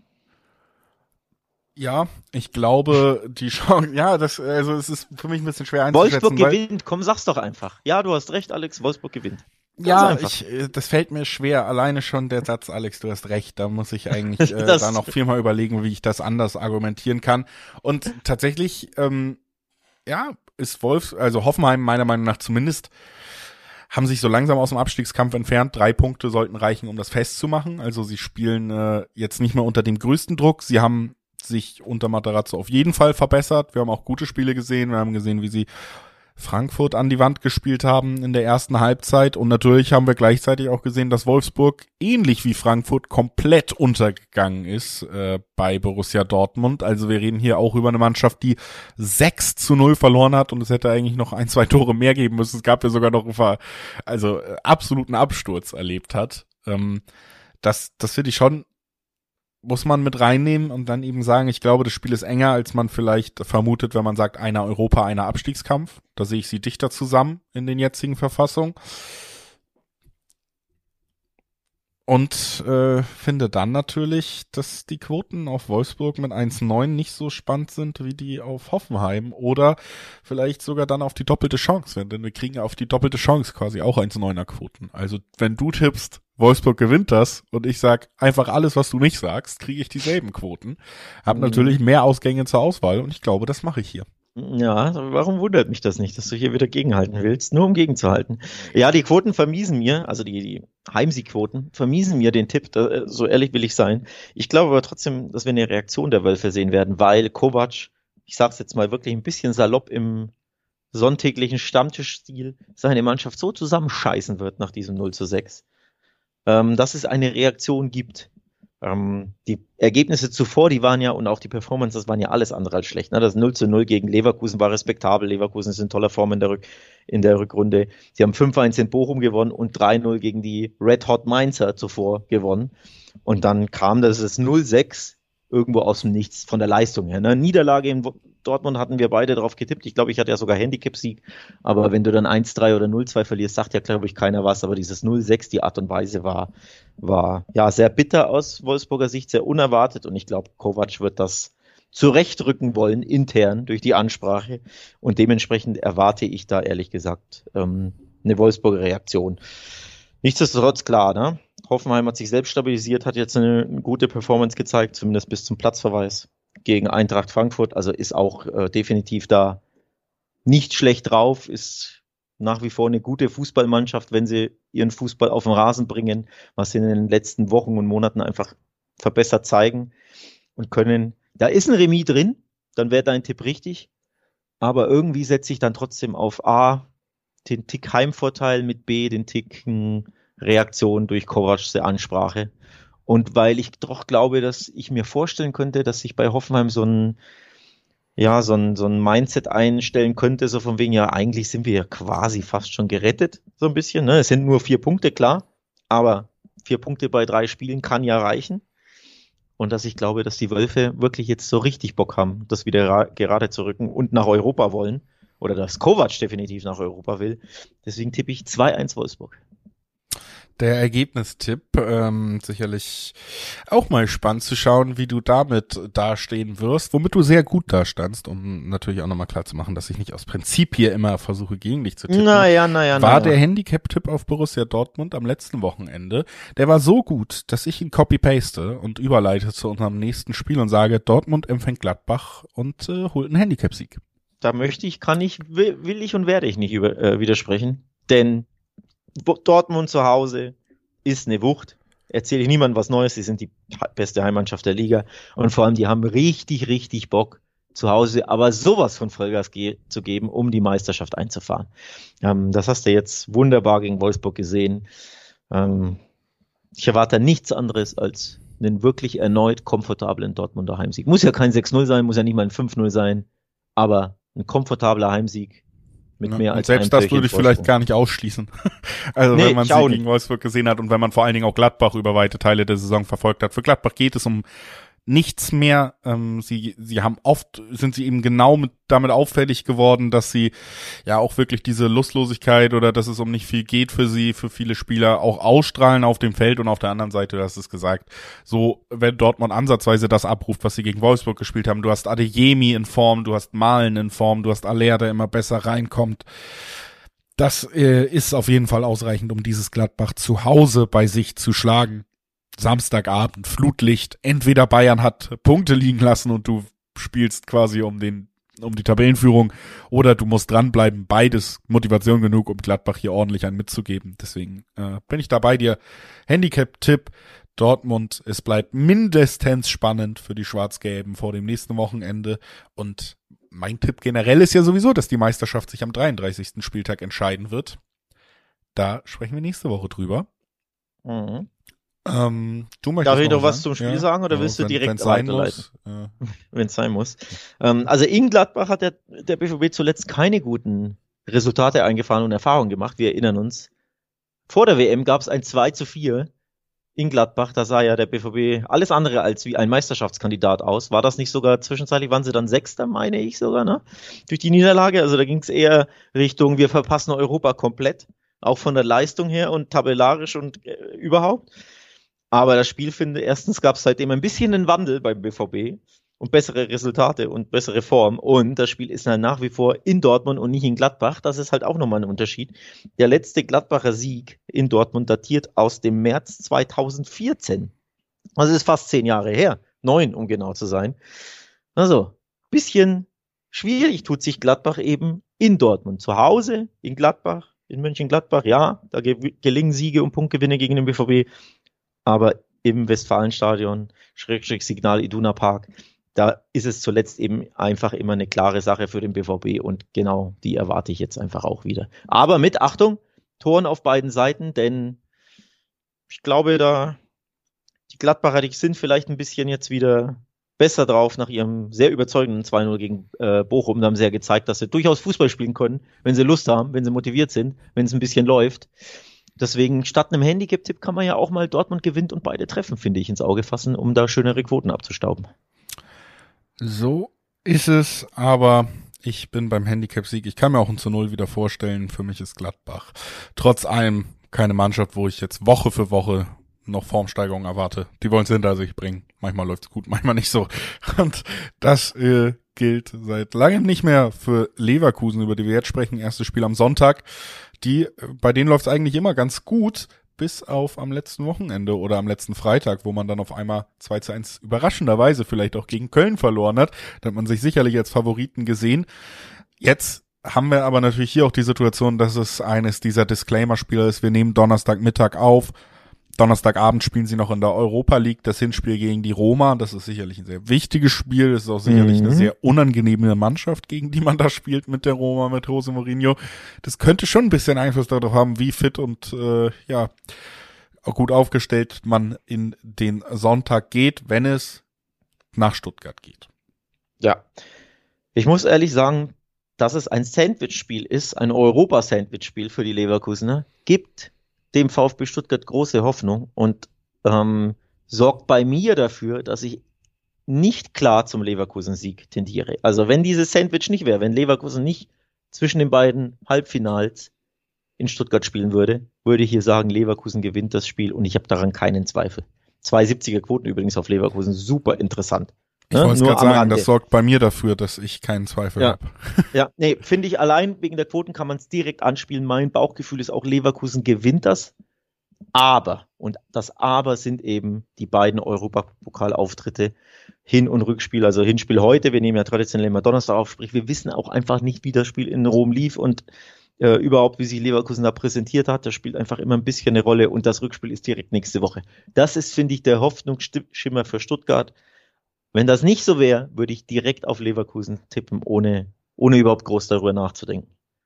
Ja, ich glaube, die Chance, ja, das, also es ist für mich ein bisschen schwer einzuschätzen. Wolfsburg gewinnt, komm, sag's doch einfach. Ja, du hast recht, Alex, Wolfsburg gewinnt. Ganz ja, einfach. ich, das fällt mir schwer, alleine schon der Satz, Alex, du hast recht, da muss ich eigentlich äh, da noch viermal überlegen, wie ich das anders argumentieren kann. Und tatsächlich, ähm, ja, ist Wolfs, also Hoffenheim meiner Meinung nach zumindest, haben sich so langsam aus dem Abstiegskampf entfernt. Drei Punkte sollten reichen, um das festzumachen. Also sie spielen äh, jetzt nicht mehr unter dem größten Druck. Sie haben sich unter Materazzo auf jeden Fall verbessert. Wir haben auch gute Spiele gesehen. Wir haben gesehen, wie sie Frankfurt an die Wand gespielt haben in der ersten Halbzeit. Und natürlich haben wir gleichzeitig auch gesehen, dass Wolfsburg ähnlich wie Frankfurt komplett untergegangen ist äh, bei Borussia Dortmund. Also wir reden hier auch über eine Mannschaft, die sechs zu null verloren hat und es hätte eigentlich noch ein, zwei Tore mehr geben müssen. Es gab ja sogar noch einen also äh, absoluten Absturz erlebt hat. Ähm, das das finde ich schon, muss man mit reinnehmen und dann eben sagen, ich glaube, das Spiel ist enger, als man vielleicht vermutet, wenn man sagt, einer Europa, einer Abstiegskampf. Da sehe ich sie dichter zusammen in den jetzigen Verfassungen. Und äh, finde dann natürlich, dass die Quoten auf Wolfsburg mit eins Komma neun nicht so spannend sind wie die auf Hoffenheim oder vielleicht sogar dann auf die doppelte Chance, denn wir kriegen auf die doppelte Chance quasi auch eins Komma neuner Quoten. Also wenn du tippst, Wolfsburg gewinnt das und ich sag einfach alles, was du nicht sagst, kriege ich dieselben Quoten. Hab mhm. natürlich mehr Ausgänge zur Auswahl und ich glaube, das mache ich hier. Ja, warum wundert mich das nicht, dass du hier wieder gegenhalten willst, nur um gegenzuhalten? Ja, die Quoten vermiesen mir, also die, die Heimsiegquoten vermiesen mir den Tipp, da, so ehrlich will ich sein. Ich glaube aber trotzdem, dass wir eine Reaktion der Wölfe sehen werden, weil Kovac, ich sag's jetzt mal wirklich ein bisschen salopp im sonntäglichen Stammtischstil, seine Mannschaft so zusammenscheißen wird nach diesem null zu sechs, ähm, dass es eine Reaktion gibt. Ähm, die Ergebnisse zuvor, die waren ja, und auch die Performance, das waren ja alles andere als schlecht. Ne? Das null zu null gegen Leverkusen war respektabel. Leverkusen ist in toller Form in der, Rück, in der Rückrunde. Sie haben fünf eins in Bochum gewonnen und drei null gegen die Red Hot Mainzer zuvor gewonnen. Und dann kam das, das null sechs irgendwo aus dem Nichts von der Leistung her. Ne? Niederlage in Dortmund hatten wir beide drauf getippt. Ich glaube, ich hatte ja sogar Handicap-Sieg. Aber wenn du dann eins drei oder null zwei verlierst, sagt ja, glaube ich, keiner was. Aber dieses null sechs, die Art und Weise war, war ja sehr bitter aus Wolfsburger Sicht, sehr unerwartet. Und ich glaube, Kovac wird das zurechtrücken wollen, intern, durch die Ansprache. Und dementsprechend erwarte ich da, ehrlich gesagt, ähm, eine Wolfsburger Reaktion. Nichtsdestotrotz, klar, ne? Hoffenheim hat sich selbst stabilisiert, hat jetzt eine, eine gute Performance gezeigt, zumindest bis zum Platzverweis gegen Eintracht Frankfurt, also ist auch äh, definitiv da nicht schlecht drauf, ist nach wie vor eine gute Fußballmannschaft, wenn sie ihren Fußball auf den Rasen bringen, was sie in den letzten Wochen und Monaten einfach verbessert zeigen und können. Da ist ein Remis drin, dann wäre dein Tipp richtig, aber irgendwie setze ich dann trotzdem auf A, den Tick Heimvorteil, mit B, den Tick hm, Reaktion durch Kovacs Ansprache. Und weil ich doch glaube, dass ich mir vorstellen könnte, dass sich bei Hoffenheim so ein, ja, so ein, so ein Mindset einstellen könnte, so von wegen, ja, eigentlich sind wir ja quasi fast schon gerettet, so ein bisschen, ne? Es sind nur vier Punkte, klar, aber vier Punkte bei drei Spielen kann ja reichen. Und dass ich glaube, dass die Wölfe wirklich jetzt so richtig Bock haben, das wieder ra- gerade zu rücken und nach Europa wollen. Oder dass Kovac definitiv nach Europa will. Deswegen tippe ich zwei eins Wolfsburg. Der Ergebnistipp, ähm, sicherlich auch mal spannend zu schauen, wie du damit dastehen wirst, womit du sehr gut dastandst, um natürlich auch nochmal klar zu machen, dass ich nicht aus Prinzip hier immer versuche, gegen dich zu tippen. Naja, naja, War naja. der Handicap-Tipp auf Borussia Dortmund am letzten Wochenende, der war so gut, dass ich ihn copy-paste und überleite zu unserem nächsten Spiel und sage, Dortmund empfängt Gladbach und äh, holt einen Handicap-Sieg. Da möchte ich, kann ich, will, will ich und werde ich nicht über, äh, widersprechen, denn Dortmund zu Hause ist eine Wucht. Erzähle ich niemandem was Neues. Sie sind die beste Heimmannschaft der Liga. Und vor allem, die haben richtig, richtig Bock zu Hause, aber sowas von Vollgas ge- zu geben, um die Meisterschaft einzufahren. Ähm, das hast du jetzt wunderbar gegen Wolfsburg gesehen. Ähm, ich erwarte nichts anderes als einen wirklich erneut komfortablen Dortmunder Heimsieg. Muss ja kein sechs null sein, muss ja nicht mal ein fünf null sein, aber ein komfortabler Heimsieg. Mit Ja, mehr und als selbst das würde ich vielleicht gar nicht ausschließen. Also Nee, wenn man ich sie auch gegen nicht. Wolfsburg gesehen hat und wenn man vor allen Dingen auch Gladbach über weite Teile der Saison verfolgt hat. Für Gladbach geht es um nichts mehr. Ähm, sie sie haben oft, sind sie eben genau mit, damit auffällig geworden, dass sie ja auch wirklich diese Lustlosigkeit oder dass es um nicht viel geht für sie, für viele Spieler auch ausstrahlen auf dem Feld und auf der anderen Seite, du hast es gesagt, so wenn Dortmund ansatzweise das abruft, was sie gegen Wolfsburg gespielt haben, du hast Adeyemi in Form, du hast Malen in Form, du hast Aller, der immer besser reinkommt. Das äh, ist auf jeden Fall ausreichend, um dieses Gladbach zu Hause bei sich zu schlagen. Samstagabend, Flutlicht, entweder Bayern hat Punkte liegen lassen und du spielst quasi um den um die Tabellenführung oder du musst dranbleiben. Beides Motivation genug, um Gladbach hier ordentlich einen mitzugeben. Deswegen äh, bin ich da bei dir. Handicap-Tipp Dortmund. Es bleibt mindestens spannend für die Schwarz-Gelben vor dem nächsten Wochenende. Und mein Tipp generell ist ja sowieso, dass die Meisterschaft sich am dreiunddreißigsten Spieltag entscheiden wird. Da sprechen wir nächste Woche drüber. Mhm. Ähm, du möchtest Darf ich noch was sagen? zum Spiel Ja, sagen oder ja, willst du wenn, direkt wenn's sein weiterleiten? muss, äh, Wenn es sein muss. Ähm, also in Gladbach hat der, der B V B zuletzt keine guten Resultate eingefahren und Erfahrungen gemacht. Wir erinnern uns. Vor der W M gab es ein zwei zu vier in Gladbach. Da sah ja der B V B alles andere als wie ein Meisterschaftskandidat aus. War das nicht sogar zwischenzeitlich, waren sie dann Sechster, meine ich sogar, ne? Durch die Niederlage. Also da ging es eher Richtung, wir verpassen Europa komplett. Auch von der Leistung her und tabellarisch und äh, überhaupt. Aber das Spiel, finde erstens gab es seitdem ein bisschen einen Wandel beim B V B und bessere Resultate und bessere Form. Und das Spiel ist dann nach wie vor in Dortmund und nicht in Gladbach. Das ist halt auch nochmal ein Unterschied. Der letzte Gladbacher Sieg in Dortmund datiert aus dem März zweitausendvierzehn. Also ist fast zehn Jahre her. Neun, um genau zu sein. Also, bisschen schwierig tut sich Gladbach eben in Dortmund. Zu Hause, in Gladbach, in Mönchengladbach, ja, da ge- gelingen Siege und Punktgewinne gegen den B V B. Aber im Westfalenstadion, Schrägstrich Signal Iduna Park, da ist es zuletzt eben einfach immer eine klare Sache für den B V B und genau die erwarte ich jetzt einfach auch wieder. Aber mit Achtung, Toren auf beiden Seiten, denn ich glaube, da die Gladbacher, die sind vielleicht ein bisschen jetzt wieder besser drauf nach ihrem sehr überzeugenden zwei null gegen äh, Bochum. Da haben sie ja gezeigt, dass sie durchaus Fußball spielen können, wenn sie Lust haben, wenn sie motiviert sind, wenn es ein bisschen läuft. Deswegen statt einem Handicap-Tipp kann man ja auch mal Dortmund gewinnt und beide treffen, finde ich, ins Auge fassen, um da schönere Quoten abzustauben. so ist es, aber ich bin beim Handicap-Sieg. Ich kann mir auch ein zu Null wieder vorstellen. Für mich ist Gladbach trotz allem keine Mannschaft, wo ich jetzt Woche für Woche noch Formsteigerung erwarte. Die wollen es hinter sich bringen. Manchmal läuft's gut, manchmal nicht so. Und das äh, gilt seit langem nicht mehr für Leverkusen, über die wir jetzt sprechen. Erstes Spiel am Sonntag. Die, bei denen läuft's eigentlich immer ganz gut, bis auf am letzten Wochenende oder am letzten Freitag, wo man dann auf einmal zwei zu eins überraschenderweise vielleicht auch gegen Köln verloren hat. Da hat man sich sicherlich als Favoriten gesehen. Jetzt haben wir aber natürlich hier auch die Situation, dass es eines dieser Disclaimer-Spiele ist. Wir nehmen Donnerstagmittag auf. Donnerstagabend spielen sie noch in der Europa League das Hinspiel gegen die Roma. Das ist sicherlich ein sehr wichtiges Spiel. Das ist auch sicherlich Mhm. eine sehr unangenehme Mannschaft, gegen die man da spielt mit der Roma, mit Jose Mourinho. Das könnte schon ein bisschen Einfluss darauf haben, wie fit und äh, ja auch gut aufgestellt man in den Sonntag geht, wenn es nach Stuttgart geht. Ja. Ich muss ehrlich sagen, dass es ein Sandwich-Spiel ist, ein Europa-Sandwich-Spiel für die Leverkusener, gibt dem VfB Stuttgart große Hoffnung und ähm, sorgt bei mir dafür, dass ich nicht klar zum Leverkusen-Sieg tendiere. Also wenn dieses Sandwich nicht wäre, wenn Leverkusen nicht zwischen den beiden Halbfinals in Stuttgart spielen würde, würde ich hier sagen, Leverkusen gewinnt das Spiel und ich habe daran keinen Zweifel. zwei siebziger Quoten übrigens auf Leverkusen, super interessant. Ich Ne? wollte Nur gerade am sagen, Rande. das sorgt bei mir dafür, dass ich keinen Zweifel Ja. habe. Ja, nee, finde ich allein wegen der Quoten kann man es direkt anspielen. Mein Bauchgefühl ist auch, Leverkusen gewinnt das. Aber, und das Aber sind eben die beiden Europapokalauftritte, Hin- und Rückspiel, also Hinspiel heute, wir nehmen ja traditionell immer Donnerstag auf, sprich, wir wissen auch einfach nicht, wie das Spiel in Rom lief und äh, überhaupt, wie sich Leverkusen da präsentiert hat. Das spielt einfach immer ein bisschen eine Rolle und das Rückspiel ist direkt nächste Woche. Das ist, finde ich, der Hoffnungsschimmer für Stuttgart. Wenn das nicht so wäre, würde ich direkt auf Leverkusen tippen, ohne, ohne überhaupt groß darüber nachzudenken.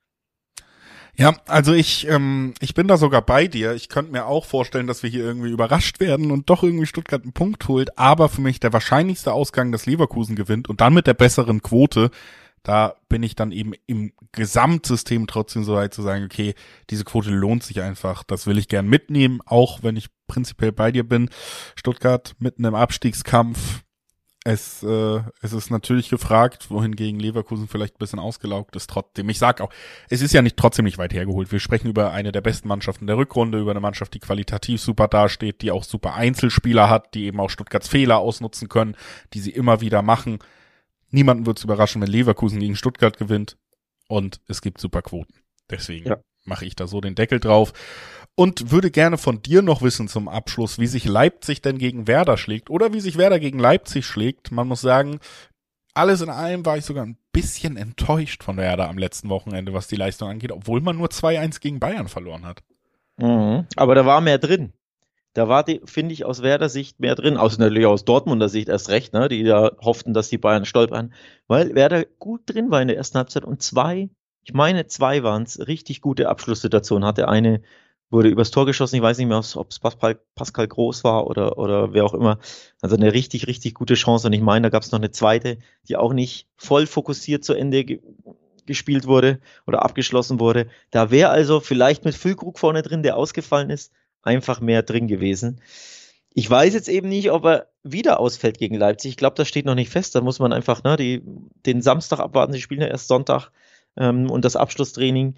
Ja, also ich, ähm, ich bin da sogar bei dir. Ich könnte mir auch vorstellen, dass wir hier irgendwie überrascht werden und doch irgendwie Stuttgart einen Punkt holt. Aber für mich der wahrscheinlichste Ausgang, dass Leverkusen gewinnt und dann mit der besseren Quote, da bin ich dann eben im Gesamtsystem trotzdem so weit zu sagen, okay, diese Quote lohnt sich einfach. Das will ich gern mitnehmen, auch wenn ich prinzipiell bei dir bin. Stuttgart mitten im Abstiegskampf. Es, äh, es ist natürlich gefragt, wohingegen Leverkusen vielleicht ein bisschen ausgelaugt ist. Trotzdem, ich sag auch, es ist ja nicht trotzdem nicht weit hergeholt. Wir sprechen über eine der besten Mannschaften der Rückrunde, über eine Mannschaft, die qualitativ super dasteht, die auch super Einzelspieler hat, die eben auch Stuttgarts Fehler ausnutzen können, die sie immer wieder machen. Niemanden wird es überraschen, wenn Leverkusen gegen Stuttgart gewinnt. Und es gibt super Quoten. Deswegen ja. mache ich da so den Deckel drauf. Und würde gerne von dir noch wissen zum Abschluss, wie sich Leipzig denn gegen Werder schlägt oder wie sich Werder gegen Leipzig schlägt. Man muss sagen, alles in allem war ich sogar ein bisschen enttäuscht von Werder am letzten Wochenende, was die Leistung angeht, obwohl man nur zwei eins gegen Bayern verloren hat. Mhm. Aber da war mehr drin. Da war, finde ich, aus Werder Sicht mehr drin, aus natürlich aus Dortmunder Sicht erst recht, ne, die da hofften, dass die Bayern stolpern, weil Werder gut drin war in der ersten Halbzeit und zwei, ich meine zwei waren es, richtig gute Abschlusssituationen hatte. Eine wurde übers Tor geschossen, ich weiß nicht mehr, ob es Pascal, Pascal Groß war oder, oder wer auch immer. Also eine richtig, richtig gute Chance und ich meine, da gab es noch eine zweite, die auch nicht voll fokussiert zu Ende ge- gespielt wurde oder abgeschlossen wurde. Da wäre also vielleicht mit Füllkrug vorne drin, der ausgefallen ist, einfach mehr drin gewesen. Ich weiß jetzt eben nicht, ob er wieder ausfällt gegen Leipzig. Ich glaube, das steht noch nicht fest. Da muss man einfach ne, die, den Samstag abwarten. Sie spielen ja erst Sonntag ähm, und das Abschlusstraining.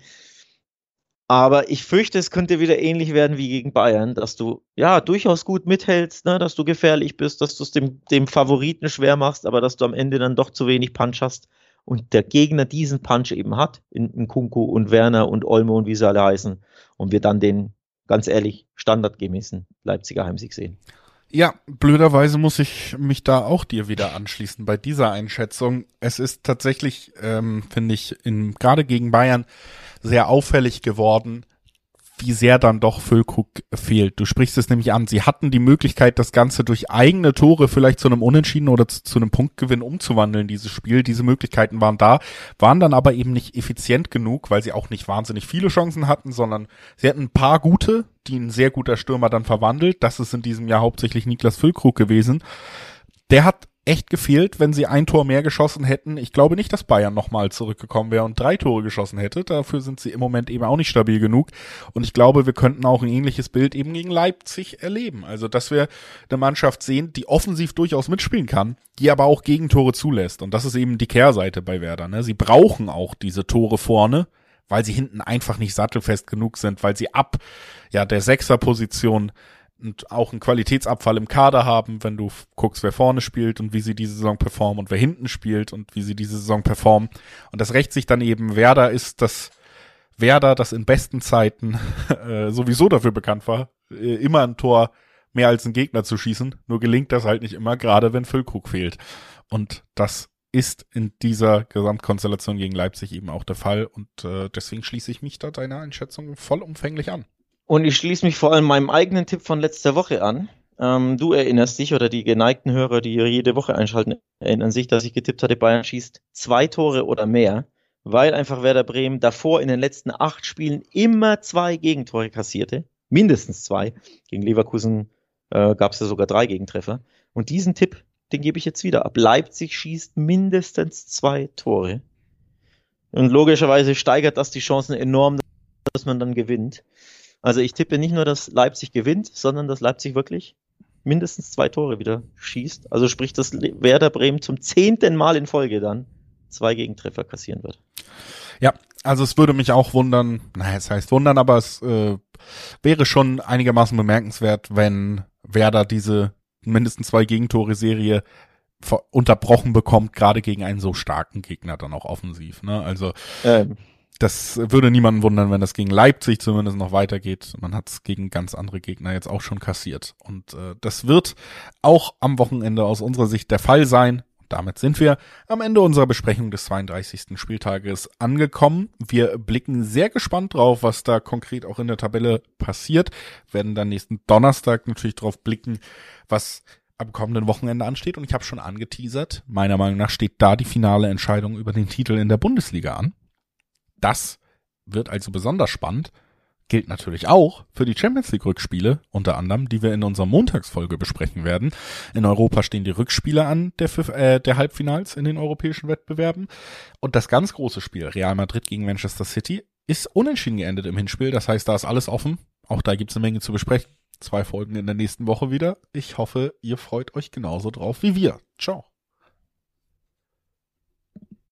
Aber ich fürchte, es könnte wieder ähnlich werden wie gegen Bayern, dass du ja durchaus gut mithältst, ne, dass du gefährlich bist, dass du es dem, dem Favoriten schwer machst, aber dass du am Ende dann doch zu wenig Punch hast und der Gegner diesen Punch eben hat, in, in Kunku und Werner und Olmo und wie sie alle heißen, und wir dann den, ganz ehrlich, standardgemäßen Leipziger Heimsieg sehen. Ja, blöderweise muss ich mich da auch dir wieder anschließen bei dieser Einschätzung. Es ist tatsächlich, ähm, finde ich, in, gerade gegen Bayern sehr auffällig geworden, wie sehr dann doch Füllkrug fehlt. Du sprichst es nämlich an. Sie hatten die Möglichkeit, das Ganze durch eigene Tore vielleicht zu einem Unentschieden oder zu, zu einem Punktgewinn umzuwandeln, dieses Spiel. Diese Möglichkeiten waren da, waren dann aber eben nicht effizient genug, weil sie auch nicht wahnsinnig viele Chancen hatten, sondern sie hatten ein paar gute, die ein sehr guter Stürmer dann verwandelt. Das ist in diesem Jahr hauptsächlich Niklas Füllkrug gewesen. Der hat echt gefehlt, wenn sie ein Tor mehr geschossen hätten. Ich glaube nicht, dass Bayern nochmal zurückgekommen wäre und drei Tore geschossen hätte. Dafür sind sie im Moment eben auch nicht stabil genug. Und ich glaube, wir könnten auch ein ähnliches Bild eben gegen Leipzig erleben. Also, dass wir eine Mannschaft sehen, die offensiv durchaus mitspielen kann, die aber auch Gegentore zulässt. Und das ist eben die Kehrseite bei Werder, ne? Sie brauchen auch diese Tore vorne, weil sie hinten einfach nicht sattelfest genug sind, weil sie ab ja der Sechserposition und auch einen Qualitätsabfall im Kader haben, wenn du guckst, wer vorne spielt und wie sie diese Saison performen und wer hinten spielt und wie sie diese Saison performen. Und das rächt sich dann eben. Werder ist das Werder, das in besten Zeiten äh, sowieso dafür bekannt war, äh, immer ein Tor mehr als ein Gegner zu schießen. Nur gelingt das halt nicht immer, gerade wenn Füllkrug fehlt. Und das ist in dieser Gesamtkonstellation gegen Leipzig eben auch der Fall. Und äh, deswegen schließe ich mich da deiner Einschätzung vollumfänglich an. Und ich schließe mich vor allem meinem eigenen Tipp von letzter Woche an. Ähm, du erinnerst dich, oder die geneigten Hörer, die jede Woche einschalten, erinnern sich, dass ich getippt hatte, Bayern schießt zwei Tore oder mehr, weil einfach Werder Bremen davor in den letzten acht Spielen immer zwei Gegentore kassierte. Mindestens zwei. Gegen Leverkusen äh, gab es ja sogar drei Gegentreffer. Und diesen Tipp den gebe ich jetzt wieder ab. Leipzig schießt mindestens zwei Tore. Und logischerweise steigert das die Chancen enorm, dass man dann gewinnt. Also ich tippe nicht nur, dass Leipzig gewinnt, sondern dass Leipzig wirklich mindestens zwei Tore wieder schießt. Also sprich, dass Werder Bremen zum zehnten Mal in Folge dann zwei Gegentreffer kassieren wird. Ja, also es würde mich auch wundern, naja, es heißt wundern, aber es äh, wäre schon einigermaßen bemerkenswert, wenn Werder diese mindestens zwei Gegentore-Serie unterbrochen bekommt, gerade gegen einen so starken Gegner dann auch offensiv. Ne? Also ähm. das würde niemanden wundern, wenn das gegen Leipzig zumindest noch weitergeht. Man hat es gegen ganz andere Gegner jetzt auch schon kassiert. Und äh, das wird auch am Wochenende aus unserer Sicht der Fall sein. Damit sind wir am Ende unserer Besprechung des zweiunddreißigsten Spieltages angekommen. Wir blicken sehr gespannt drauf, was da konkret auch in der Tabelle passiert. Werden dann nächsten Donnerstag natürlich drauf blicken, was am kommenden Wochenende ansteht. Und ich habe schon angeteasert, meiner Meinung nach steht da die finale Entscheidung über den Titel in der Bundesliga an. Das wird also besonders spannend. Gilt natürlich auch für die Champions League Rückspiele, unter anderem, die wir in unserer Montagsfolge besprechen werden. In Europa stehen die Rückspiele an der, äh, der Halbfinals in den europäischen Wettbewerben. Und das ganz große Spiel, Real Madrid gegen Manchester City, ist unentschieden geendet im Hinspiel. Das heißt, da ist alles offen. Auch da gibt es eine Menge zu besprechen. Zwei Folgen in der nächsten Woche wieder. Ich hoffe, ihr freut euch genauso drauf wie wir. Ciao.